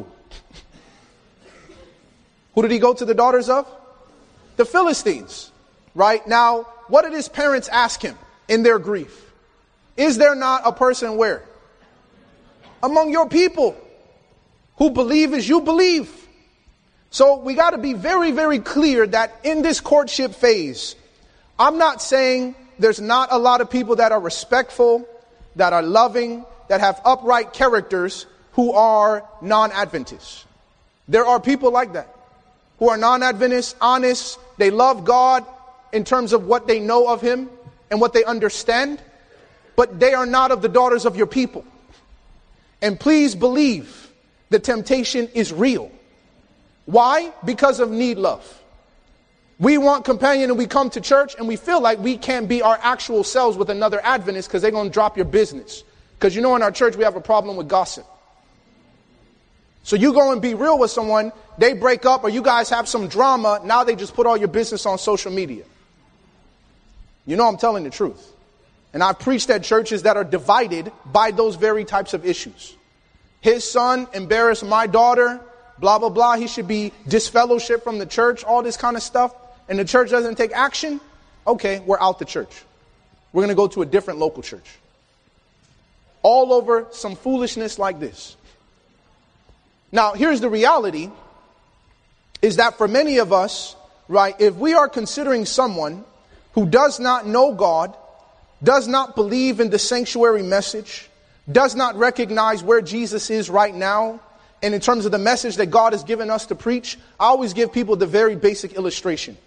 Who did he go to the daughters of? The Philistines, right? Now, what did his parents ask him in their grief? Is there not a person where? Among your people who believe as you believe. So we got to be very, very clear that in this courtship phase, I'm not saying there's not a lot of people that are respectful, that are loving, that have upright characters who are non-Adventists. There are people like that who are non-Adventists, honest. They love God in terms of what they know of him and what they understand, but they are not of the daughters of your people. And please believe the temptation is real. Why? Because of need love. We want companion and we come to church and we feel like we can't be our actual selves with another Adventist because they're going to drop your business. Because you know in our church we have a problem with gossip. So you go and be real with someone, they break up or you guys have some drama, now they just put all your business on social media. You know I'm telling the truth. And I've preached at churches that are divided by those very types of issues. His son embarrassed my daughter, blah, blah, blah. He should be disfellowshipped from the church, all this kind of stuff. And the church doesn't take action. Okay, we're out the church. We're going to go to a different local church. All over some foolishness like this. Now, here's the reality, is that for many of us, right, if we are considering someone who does not know God, does not believe in the sanctuary message, does not recognize where Jesus is right now, and in terms of the message that God has given us to preach, I always give people the very basic illustration.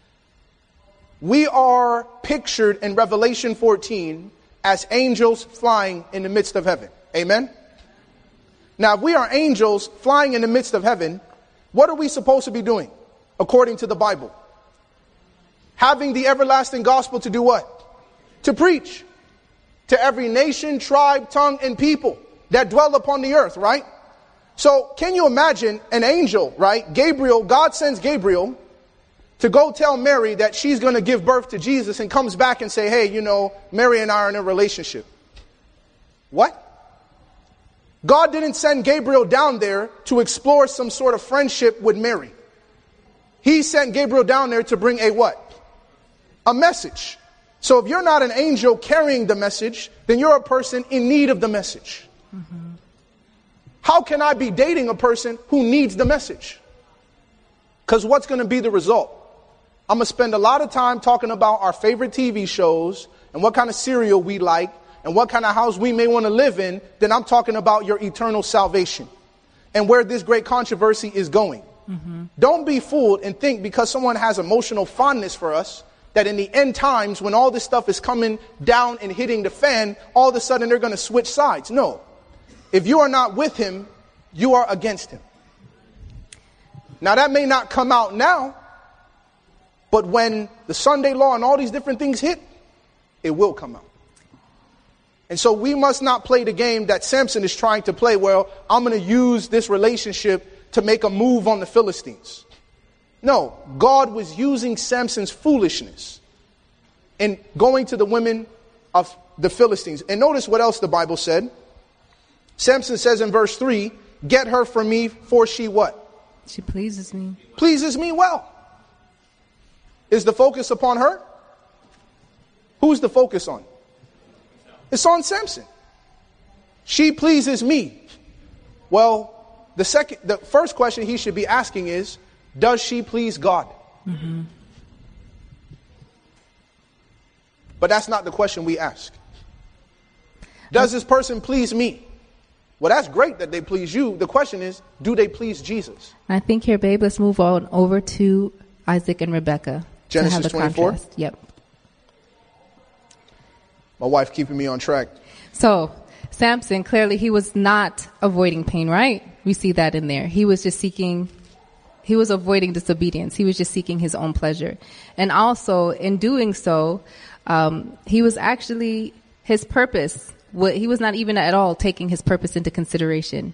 We are pictured in Revelation fourteen as angels flying in the midst of heaven. Amen? Now, if we are angels flying in the midst of heaven, what are we supposed to be doing, according to the Bible? Having the everlasting gospel to do what? To preach. To every nation, tribe, tongue, and people that dwell upon the earth, right? So can you imagine an angel, right? Gabriel, God sends Gabriel to go tell Mary that she's going to give birth to Jesus and comes back and say, hey, you know, Mary and I are in a relationship. What? God didn't send Gabriel down there to explore some sort of friendship with Mary. He sent Gabriel down there to bring a what? A message. So if you're not an angel carrying the message, then you're a person in need of the message. Mm-hmm. How can I be dating a person who needs the message? Because what's going to be the result? I'm going to spend a lot of time talking about our favorite T V shows and what kind of cereal we like and what kind of house we may want to live in. Then I'm talking about your eternal salvation and where this great controversy is going. Mm-hmm. Don't be fooled and think because someone has emotional fondness for us that in the end times, when all this stuff is coming down and hitting the fan, all of a sudden they're going to switch sides. No. If you are not with him, you are against him. Now that may not come out now, but when the Sunday law and all these different things hit, it will come out. And so we must not play the game that Samson is trying to play. Well, I'm going to use this relationship to make a move on the Philistines. No, God was using Samson's foolishness and going to the women of the Philistines. And notice what else the Bible said. Samson says in verse three, get her for me, for she what? She pleases me. Pleases me well. Is the focus upon her? Who's the focus on? It's on Samson. She pleases me. Well, the second, the first question he should be asking is, does she please God? Mm-hmm. But that's not the question we ask. Does this person please me? Well, that's great that they please you. The question is, do they please Jesus? I think here, babe, let's move on over to Isaac and Rebekah. Genesis twenty-four? Contrast. Yep. My wife keeping me on track. So, Samson, clearly he was not avoiding pain, right? We see that in there. He was just seeking, he was avoiding disobedience. He was just seeking his own pleasure. And also, in doing so, um, he was actually, his purpose, he was not even at all taking his purpose into consideration.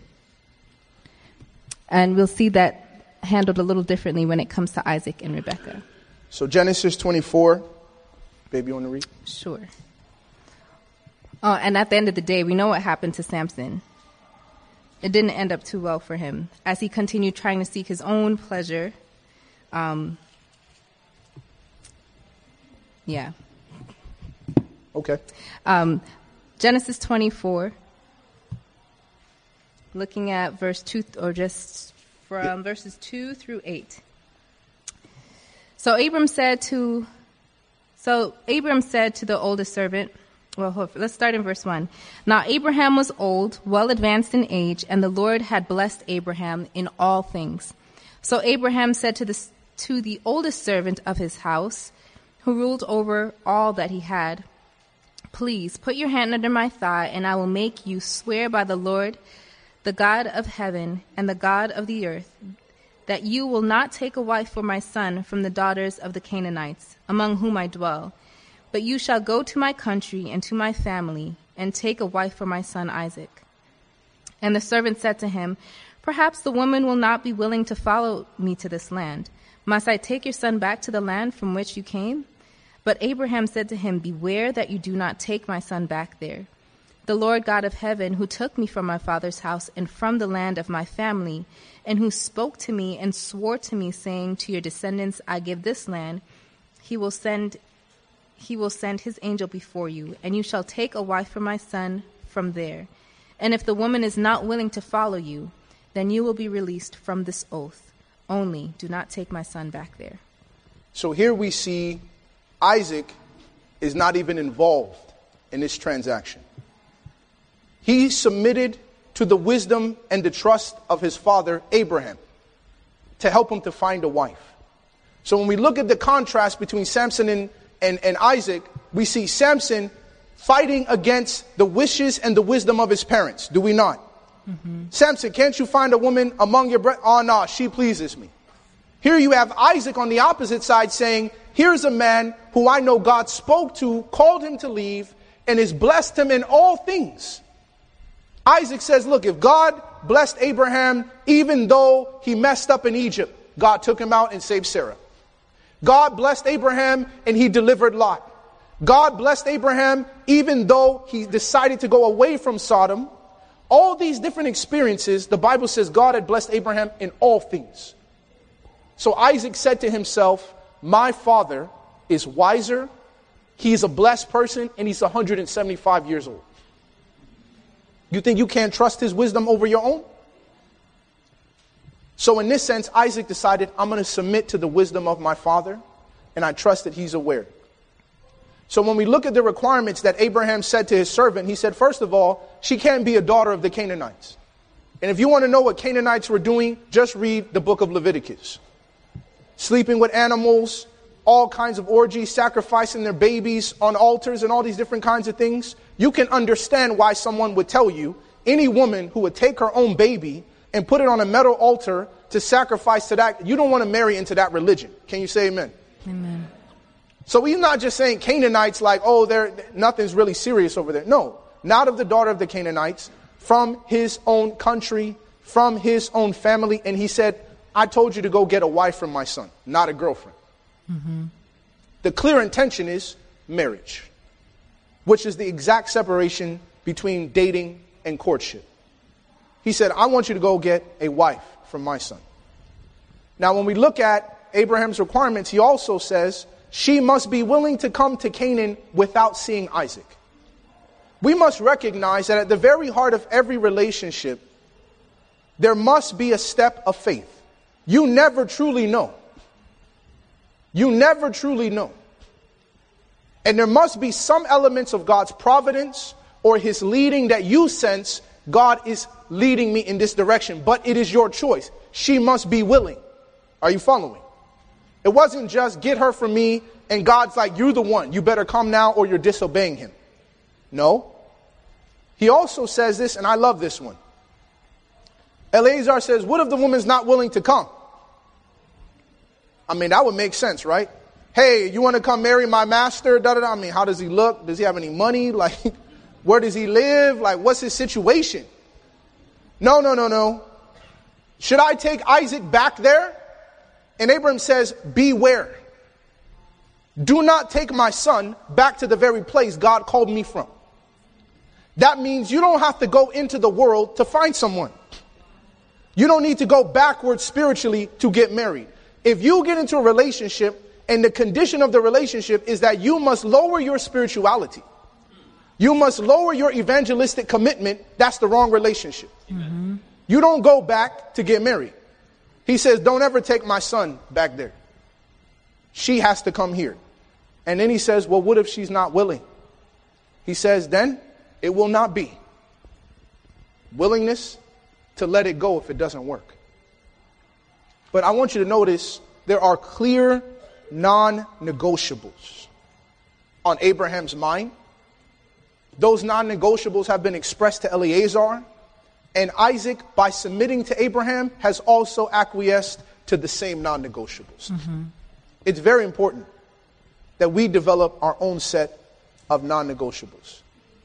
And we'll see that handled a little differently when it comes to Isaac and Rebekah. So Genesis twenty-four, baby, you want to read? Sure. Oh, and at the end of the day, we know what happened to Samson. It didn't end up too well for him. As he continued trying to seek his own pleasure, um, yeah. Okay. Um, Genesis twenty-four, looking at verse two, or just from yeah. verses two through eight. So Abram said to, so Abram said to the oldest servant, well, let's start in verse one. Now Abraham was old, well advanced in age, and the Lord had blessed Abraham in all things. So Abraham said to the, to the oldest servant of his house, who ruled over all that he had, please put your hand under my thigh, and I will make you swear by the Lord, the God of heaven and the God of the earth, that you will not take a wife for my son from the daughters of the Canaanites, among whom I dwell. But you shall go to my country and to my family, and take a wife for my son Isaac. And the servant said to him, perhaps the woman will not be willing to follow me to this land. Must I take your son back to the land from which you came? But Abraham said to him, beware that you do not take my son back there. The Lord God of heaven, who took me from my father's house and from the land of my family, and who spoke to me and swore to me, saying, to your descendants I give this land, he will send he will send his angel before you, and you shall take a wife for my son from there. And if the woman is not willing to follow you, then you will be released from this oath. Only do not take my son back there. So here we see Isaac is not even involved in this transaction. He submitted to the wisdom and the trust of his father, Abraham, to help him to find a wife. So when we look at the contrast between Samson and, and, and Isaac, we see Samson fighting against the wishes and the wisdom of his parents. Do we not? Mm-hmm. Samson, can't you find a woman among your brethren? Oh, no, she pleases me. Here you have Isaac on the opposite side saying, here's a man who I know God spoke to, called him to leave, and has blessed him in all things. Isaac says, look, if God blessed Abraham, even though he messed up in Egypt, God took him out and saved Sarah. God blessed Abraham and he delivered Lot. God blessed Abraham even though he decided to go away from Sodom. All these different experiences, the Bible says God had blessed Abraham in all things. So Isaac said to himself, my father is wiser, he's a blessed person, and he's one hundred seventy-five years old. You think you can't trust his wisdom over your own? So in this sense, Isaac decided, I'm going to submit to the wisdom of my father, and I trust that he's aware. So when we look at the requirements that Abraham said to his servant, he said, first of all, she can't be a daughter of the Canaanites. And if you want to know what Canaanites were doing, just read the book of Leviticus. Sleeping with animals, all kinds of orgies, sacrificing their babies on altars and all these different kinds of things. You can understand why someone would tell you any woman who would take her own baby and put it on a metal altar to sacrifice to that. You don't want to marry into that religion. Can you say amen? Amen. So he's not just saying Canaanites like, oh, there nothing's really serious over there. No, not of the daughter of the Canaanites, from his own country, from his own family. And he said, I told you to go get a wife from my son, not a girlfriend. Mm-hmm. The clear intention is marriage, which is the exact separation between dating and courtship. He said, I want you to go get a wife from my son. Now, when we look at Abraham's requirements, he also says she must be willing to come to Canaan without seeing Isaac. We must recognize that at the very heart of every relationship, there must be a step of faith. You never truly know. You never truly know. And there must be some elements of God's providence or his leading that you sense, God is leading me in this direction, but it is your choice. She must be willing. Are you following? It wasn't just get her from me and God's like, you're the one. You better come now or you're disobeying him. No. He also says this, and I love this one. Eleazar says, what if the woman's not willing to come? I mean, that would make sense, right? Hey, you want to come marry my master? Da, da, da. I mean, how does he look? Does he have any money? Like, where does he live? Like, what's his situation? No, no, no, no. Should I take Isaac back there? And Abraham says, beware. Do not take my son back to the very place God called me from. That means you don't have to go into the world to find someone. You don't need to go backwards spiritually to get married. If you get into a relationship and the condition of the relationship is that you must lower your spirituality, you must lower your evangelistic commitment, that's the wrong relationship. Mm-hmm. You don't go back to get married. He says, don't ever take my son back there. She has to come here. And then he says, well, what if she's not willing? He says, then it will not be. Willingness to let it go if it doesn't work. But I want you to notice there are clear non-negotiables on Abraham's mind. Those non-negotiables have been expressed to Eleazar. And Isaac, by submitting to Abraham, has also acquiesced to the same non-negotiables. Mm-hmm. It's very important that we develop our own set of non-negotiables.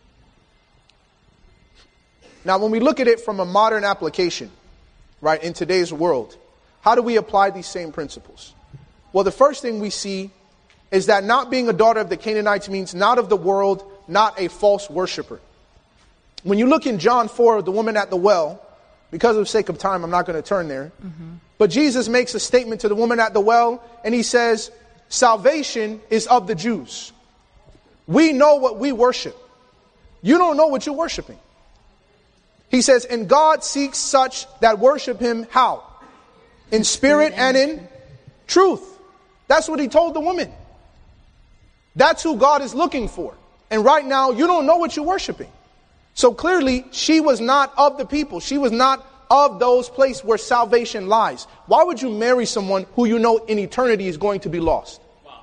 Now, when we look at it from a modern application, right, in today's world, how do we apply these same principles? Well, the first thing we see is that not being a daughter of the Canaanites means not of the world, not a false worshiper. When you look in John four, the woman at the well, because of the sake of time, I'm not going to turn there. Mm-hmm. But Jesus makes a statement to the woman at the well, and he says, salvation is of the Jews. We know what we worship. You don't know what you're worshiping. He says, and God seeks such that worship him how? In spirit and in truth. That's what he told the woman. That's who God is looking for. And right now, you don't know what you're worshiping. So clearly, she was not of the people. She was not of those places where salvation lies. Why would you marry someone who you know in eternity is going to be lost? Wow.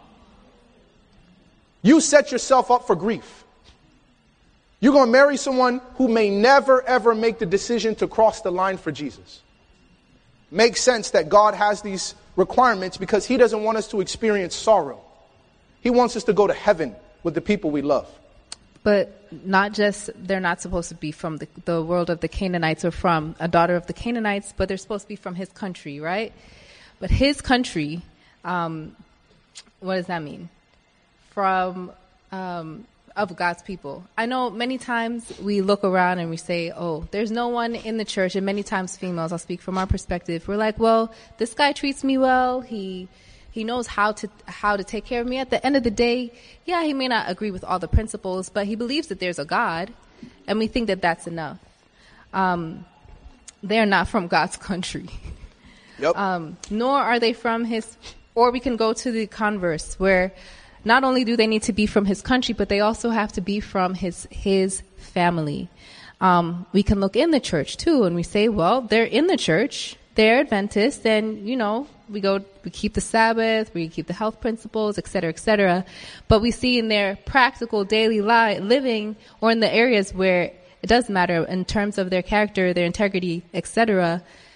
You set yourself up for grief. You're going to marry someone who may never, ever make the decision to cross the line for Jesus. Makes sense that God has these requirements because he doesn't want us to experience sorrow. He wants us to go to heaven with the people we love. But not just, they're not supposed to be from the, the world of the Canaanites or from a daughter of the Canaanites, but they're supposed to be from his country, right? But his country, um, what does that mean? From, um, of God's people. I know many times we look around and we say, oh, there's no one in the church, and many times females, I'll speak from our perspective, we're like, well, this guy treats me well, he... He knows how to how to take care of me. At the end of the day, yeah, he may not agree with all the principles, but he believes that there's a God, and we think that that's enough. Um, they're not from God's country. Yep. Um, nor are they from his, or we can go to the converse, where not only do they need to be from his country, but they also have to be from his his family. Um, we can look in the church, too, and we say, well, they're in the church. They're Adventists, and, you know, we go, we keep the Sabbath, we keep the health principles, et cetera, et cetera. But we see in their practical daily li- living, or in the areas where it does matter in terms of their character, their integrity, et cetera,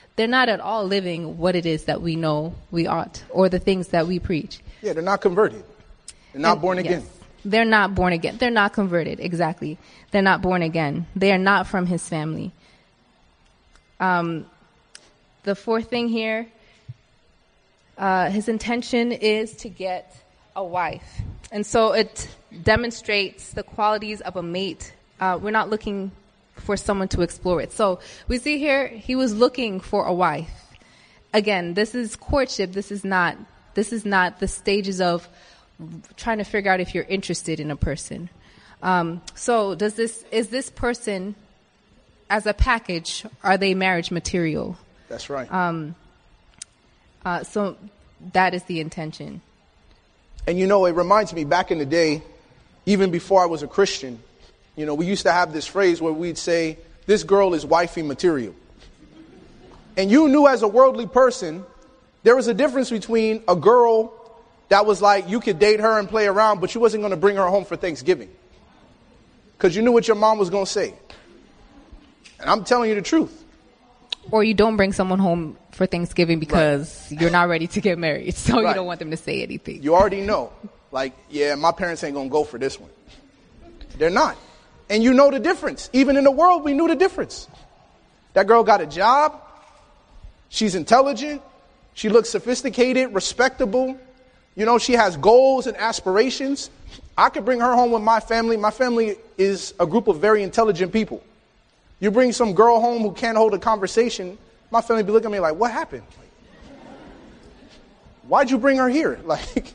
they're not at all living what it is that we know we ought, or the things that we preach. Yeah, they're not converted. They're not and, born again. Yes, they're not born again. They're not converted. Exactly. They're not born again. They are not from his family. Um, the fourth thing here, uh, his intention is to get a wife. And so it demonstrates the qualities of a mate. Uh, we're not looking for someone to explore it. So we see here, he was looking for a wife. Again, this is courtship. This is not, this is not the stages of trying to figure out if you're interested in a person. Um, so does this, is this person as a package, are they marriage material? That's right. Um, uh, so that is the intention. And you know, it reminds me back in the day, even before I was a Christian, you know, we used to have this phrase where we'd say, this girl is wifey material. And you knew as a worldly person, there was a difference between a girl that was like, you could date her and play around, but you wasn't going to bring her home for Thanksgiving. Because you knew what your mom was going to say. And I'm telling you the truth. Or you don't bring someone home for Thanksgiving because right. you're not ready to get married. So right. you don't want them to say anything. You already know. Like, yeah, my parents ain't going to go for this one. They're not. And you know the difference. Even in the world, we knew the difference. That girl got a job. She's intelligent. She looks sophisticated, respectable. You know, she has goals and aspirations. I could bring her home with my family. My family is a group of very intelligent people. You bring some girl home who can't hold a conversation, my family be looking at me like, what happened? Like, why'd you bring her here? Like,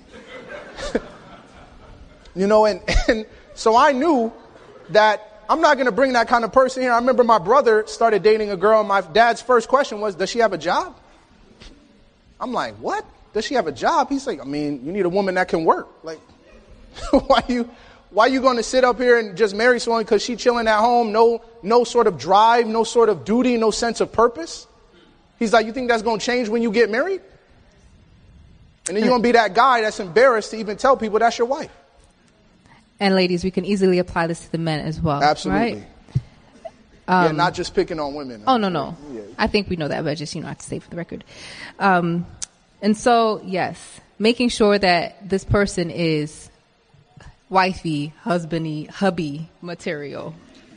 you know, and, and so I knew that I'm not going to bring that kind of person here. I remember my brother started dating a girl, and my dad's first question was, does she have a job? I'm like, what? Does she have a job? He's like, I mean, you need a woman that can work. Like, why you... Why are you going to sit up here and just marry someone because she's chilling at home? No, no sort of drive, no sort of duty, no sense of purpose. He's like, you think that's going to change when you get married? And then you're going to be that guy that's embarrassed to even tell people that's your wife. And ladies, we can easily apply this to the men as well. Absolutely. Right? Um, um, yeah, not just picking on women. Oh, no, no. Yeah. I think we know that, but just, you know, I have to say for the record. Um, and so, yes, making sure that this person is wifey, husbandy, hubby material.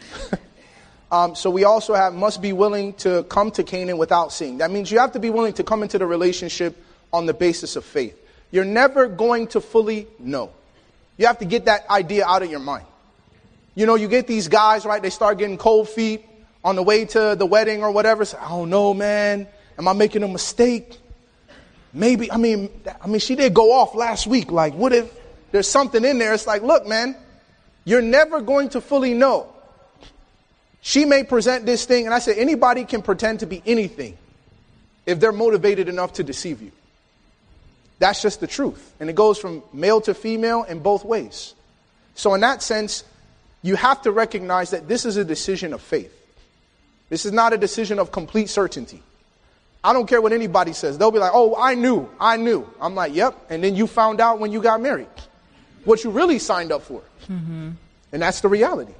um, so we also have must be willing to come to Canaan without seeing. That means you have to be willing to come into the relationship on the basis of faith. You're never going to fully know. You have to get that idea out of your mind. You know, you get these guys, right? They start getting cold feet on the way to the wedding or whatever. So, I don't know, man. Am I making a mistake? Maybe. I mean, I mean, she did go off last week. Like, what if there's something in there? It's like, look, man, you're never going to fully know. She may present this thing, and I said, anybody can pretend to be anything if they're motivated enough to deceive you. That's just the truth. And it goes from male to female in both ways. So in that sense, you have to recognize that this is a decision of faith. This is not a decision of complete certainty. I don't care what anybody says. They'll be like, oh, I knew, I knew. I'm like, yep. And then you found out when you got married what you really signed up for. Mm-hmm. And that's the reality.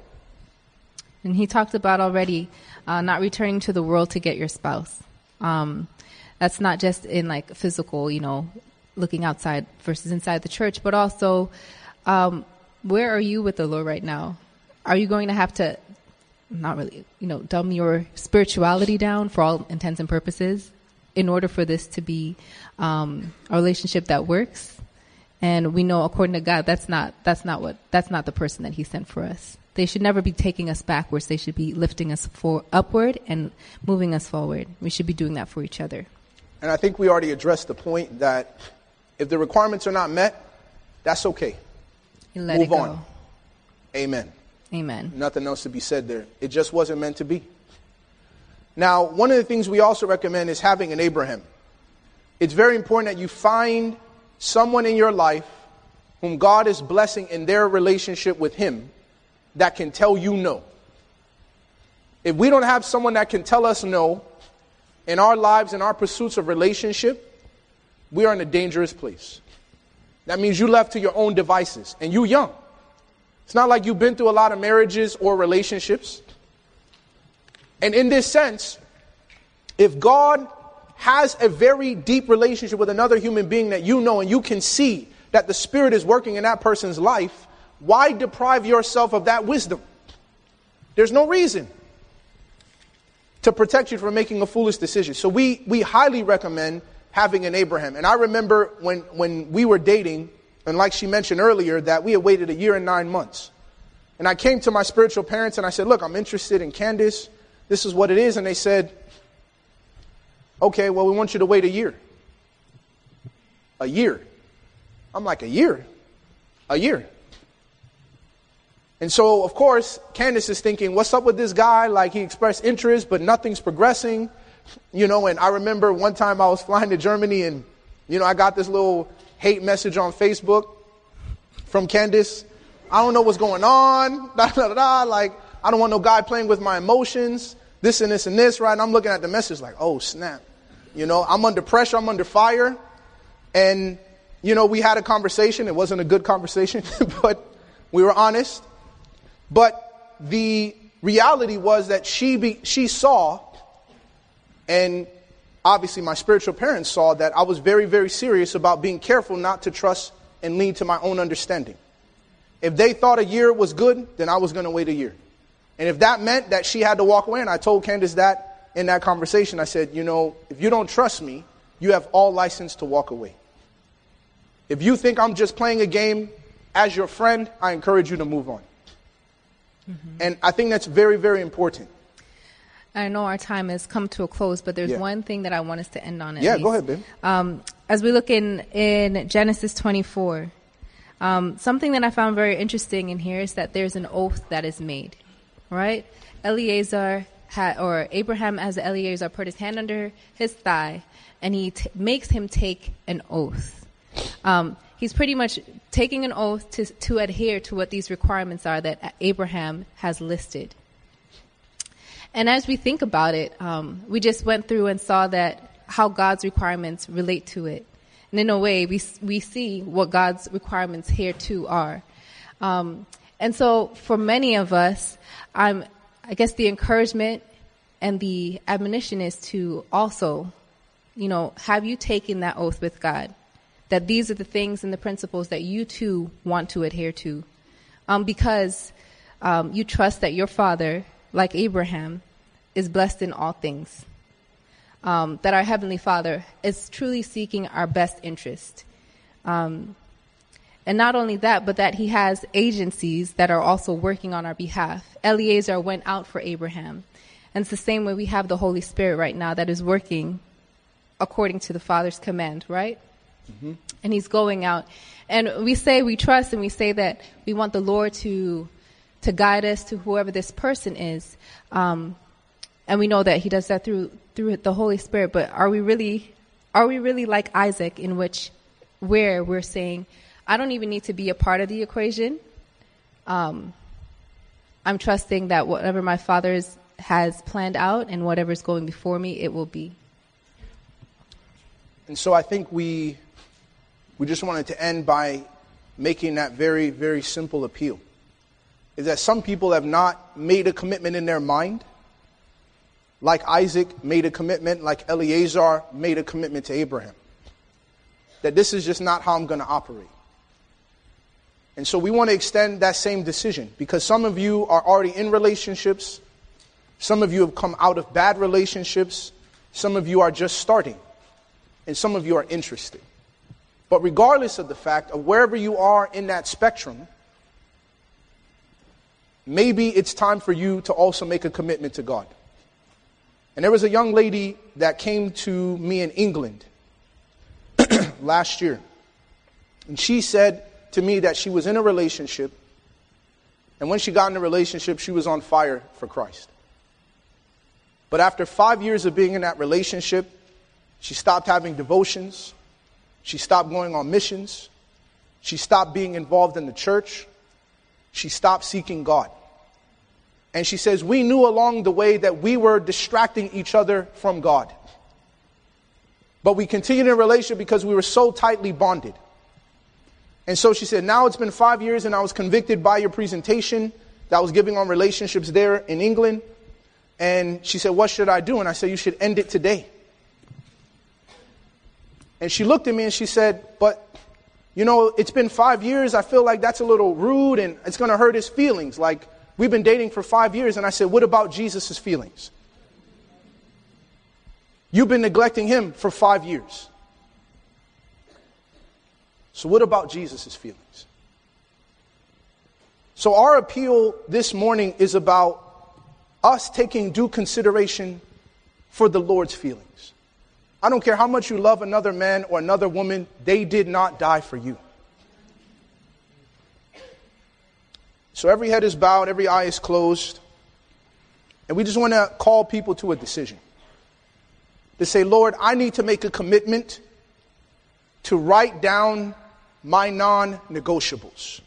And he talked about already uh, not returning to the world to get your spouse. Um, that's not just in like physical, you know, looking outside versus inside the church, but also um, where are you with the Lord right now? Are you going to have to not really, you know, dumb your spirituality down for all intents and purposes in order for this to be um, a relationship that works? And we know, according to God, that's not that's not what that's not the person that He sent for us. They should never be taking us backwards. They should be lifting us for upward and moving us forward. We should be doing that for each other. And I think we already addressed the point that if the requirements are not met, that's okay. And let Move it go. on. Amen. Amen. Nothing else to be said there. It just wasn't meant to be. Now, one of the things we also recommend is having an Abraham. It's very important that you find someone in your life whom God is blessing in their relationship with Him that can tell you no. If we don't have someone that can tell us no in our lives, in our pursuits of relationship, we are in a dangerous place. That means you left to your own devices, and you young. It's not like you've been through a lot of marriages or relationships. And in this sense, If God has a very deep relationship with another human being that you know and you can see that the Spirit is working in that person's life, why deprive yourself of that wisdom? There's no reason to protect you from making a foolish decision. So we, we highly recommend having an Abraham. And I remember when, when we were dating, and like she mentioned earlier, that we had waited a year and nine months. And I came to my spiritual parents and I said, look, I'm interested in Candace. This is what it is. And they said, okay, well, we want you to wait a year. A year. I'm like, a year? A year. And so, of course, Candace is thinking, what's up with this guy? Like, he expressed interest, but nothing's progressing. You know, and I remember one time I was flying to Germany and, you know, I got this little hate message on Facebook from Candace. I don't know what's going on. Da, da, da, da. Like, I don't want no guy playing with my emotions. This and this and this, right? And I'm looking at the message like, oh, snap. You know, I'm under pressure. I'm under fire. And, you know, we had a conversation. It wasn't a good conversation, but we were honest. But the reality was that she be, she saw, and obviously my spiritual parents saw, that I was very, very serious about being careful not to trust and lean to my own understanding. If they thought a year was good, then I was going to wait a year. And if that meant that she had to walk away, and I told Candace that in that conversation, I said, you know, if you don't trust me, you have all license to walk away. If you think I'm just playing a game as your friend, I encourage you to move on. Mm-hmm. And I think that's very, very important. I know our time has come to a close, but there's yeah. one thing that I want us to end on. At yeah, least. go ahead, babe. Um, as we look in, in Genesis twenty-four, um, something that I found very interesting in here is that there's an oath that is made, right? Eliezer, ha- or Abraham as Eliezer put his hand under his thigh, and he t- makes him take an oath. Um, he's pretty much taking an oath to, to adhere to what these requirements are that Abraham has listed. And as we think about it, um, we just went through and saw that how God's requirements relate to it. And in a way, we we see what God's requirements here too are. Um, and so for many of us, I'm, I guess the encouragement and the admonition is to also, you know, have you taken that oath with God? That these are the things and the principles that you too want to adhere to. Um, because um, you trust that your father, like Abraham, is blessed in all things. Um, that our Heavenly Father is truly seeking our best interest. Um, and not only that, but that he has agencies that are also working on our behalf. Eliezer went out for Abraham. And it's the same way we have the Holy Spirit right now that is working according to the Father's command, right? Mm-hmm. And he's going out. And we say we trust and we say that we want the Lord to to guide us to whoever this person is. Um, and we know that he does that through through the Holy Spirit. But are we really are we really like Isaac, in which where we're saying, I don't even need to be a part of the equation. Um, I'm trusting that whatever my Father is, has planned out and whatever's going before me, it will be. And so I think we we just wanted to end by making that very, very simple appeal. Is that some people have not made a commitment in their mind, like Isaac made a commitment, like Eliezer made a commitment to Abraham. That this is just not how I'm going to operate. And so we want to extend that same decision, because some of you are already in relationships. Some of you have come out of bad relationships. Some of you are just starting. And some of you are interested. But regardless of the fact of wherever you are in that spectrum, maybe it's time for you to also make a commitment to God. And there was a young lady that came to me in England last year. And she said to me that she was in a relationship. And when she got in a relationship, she was on fire for Christ. But after five years of being in that relationship, she stopped having devotions. She stopped going on missions. She stopped being involved in the church. She stopped seeking God. And she says, we knew along the way that we were distracting each other from God. But we continued in a relationship because we were so tightly bonded. And so she said, now it's been five years and I was convicted by your presentation that I was giving on relationships there in England. And she said, what should I do? And I said, you should end it today. And she looked at me and she said, but, you know, it's been five years. I feel like that's a little rude and it's going to hurt his feelings. Like, we've been dating for five years. And I said, what about Jesus' feelings? You've been neglecting him for five years. So what about Jesus' feelings? So our appeal this morning is about us taking due consideration for the Lord's feelings. I don't care how much you love another man or another woman, they did not die for you. So every head is bowed, every eye is closed. And we just want to call people to a decision. To say, Lord, I need to make a commitment to write down my non-negotiables.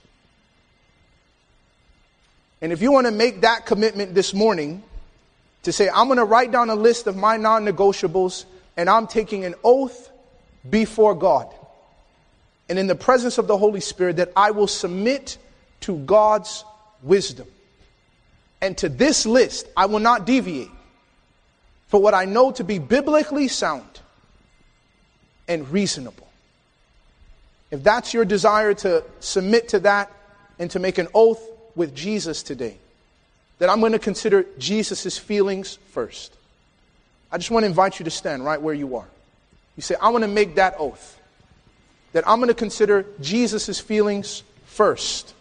And if you want to make that commitment this morning, to say, I'm going to write down a list of my non-negotiables, and I'm taking an oath before God and in the presence of the Holy Spirit that I will submit to God's wisdom. And to this list, I will not deviate for what I know to be biblically sound and reasonable. If that's your desire to submit to that and to make an oath with Jesus today, that I'm going to consider Jesus' feelings first. I just want to invite you to stand right where you are. You say, I want to make that oath. That I'm going to consider Jesus' feelings first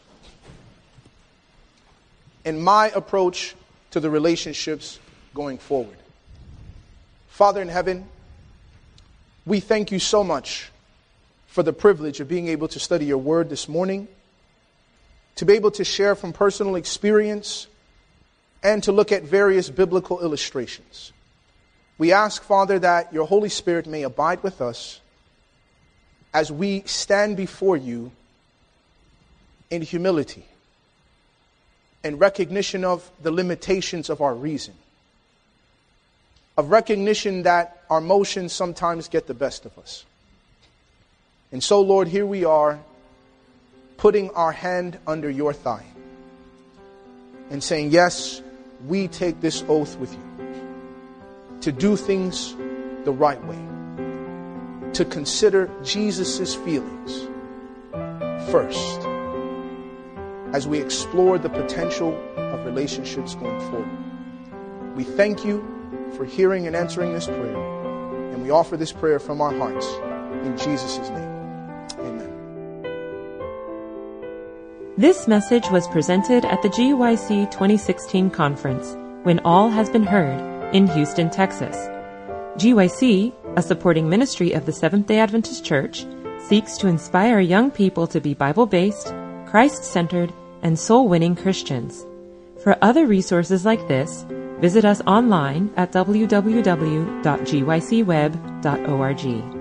in my approach to the relationships going forward. Father in heaven, we thank you so much for the privilege of being able to study your word this morning, to be able to share from personal experience, and to look at various biblical illustrations. We ask, Father, that your Holy Spirit may abide with us as we stand before you in humility and recognition of the limitations of our reason, of recognition that our emotions sometimes get the best of us. And so, Lord, here we are, putting our hand under your thigh and saying, yes, we take this oath with you to do things the right way, to consider Jesus' feelings first as we explore the potential of relationships going forward. We thank you for hearing and answering this prayer, and we offer this prayer from our hearts in Jesus' name. Amen. This message was presented at the G Y C twenty sixteen conference, When All Has Been Heard, in Houston, Texas. G Y C, a supporting ministry of the Seventh-day Adventist Church, seeks to inspire young people to be Bible-based, Christ-centered, and soul-winning Christians. For other resources like this, visit us online at w w w dot g y c web dot org.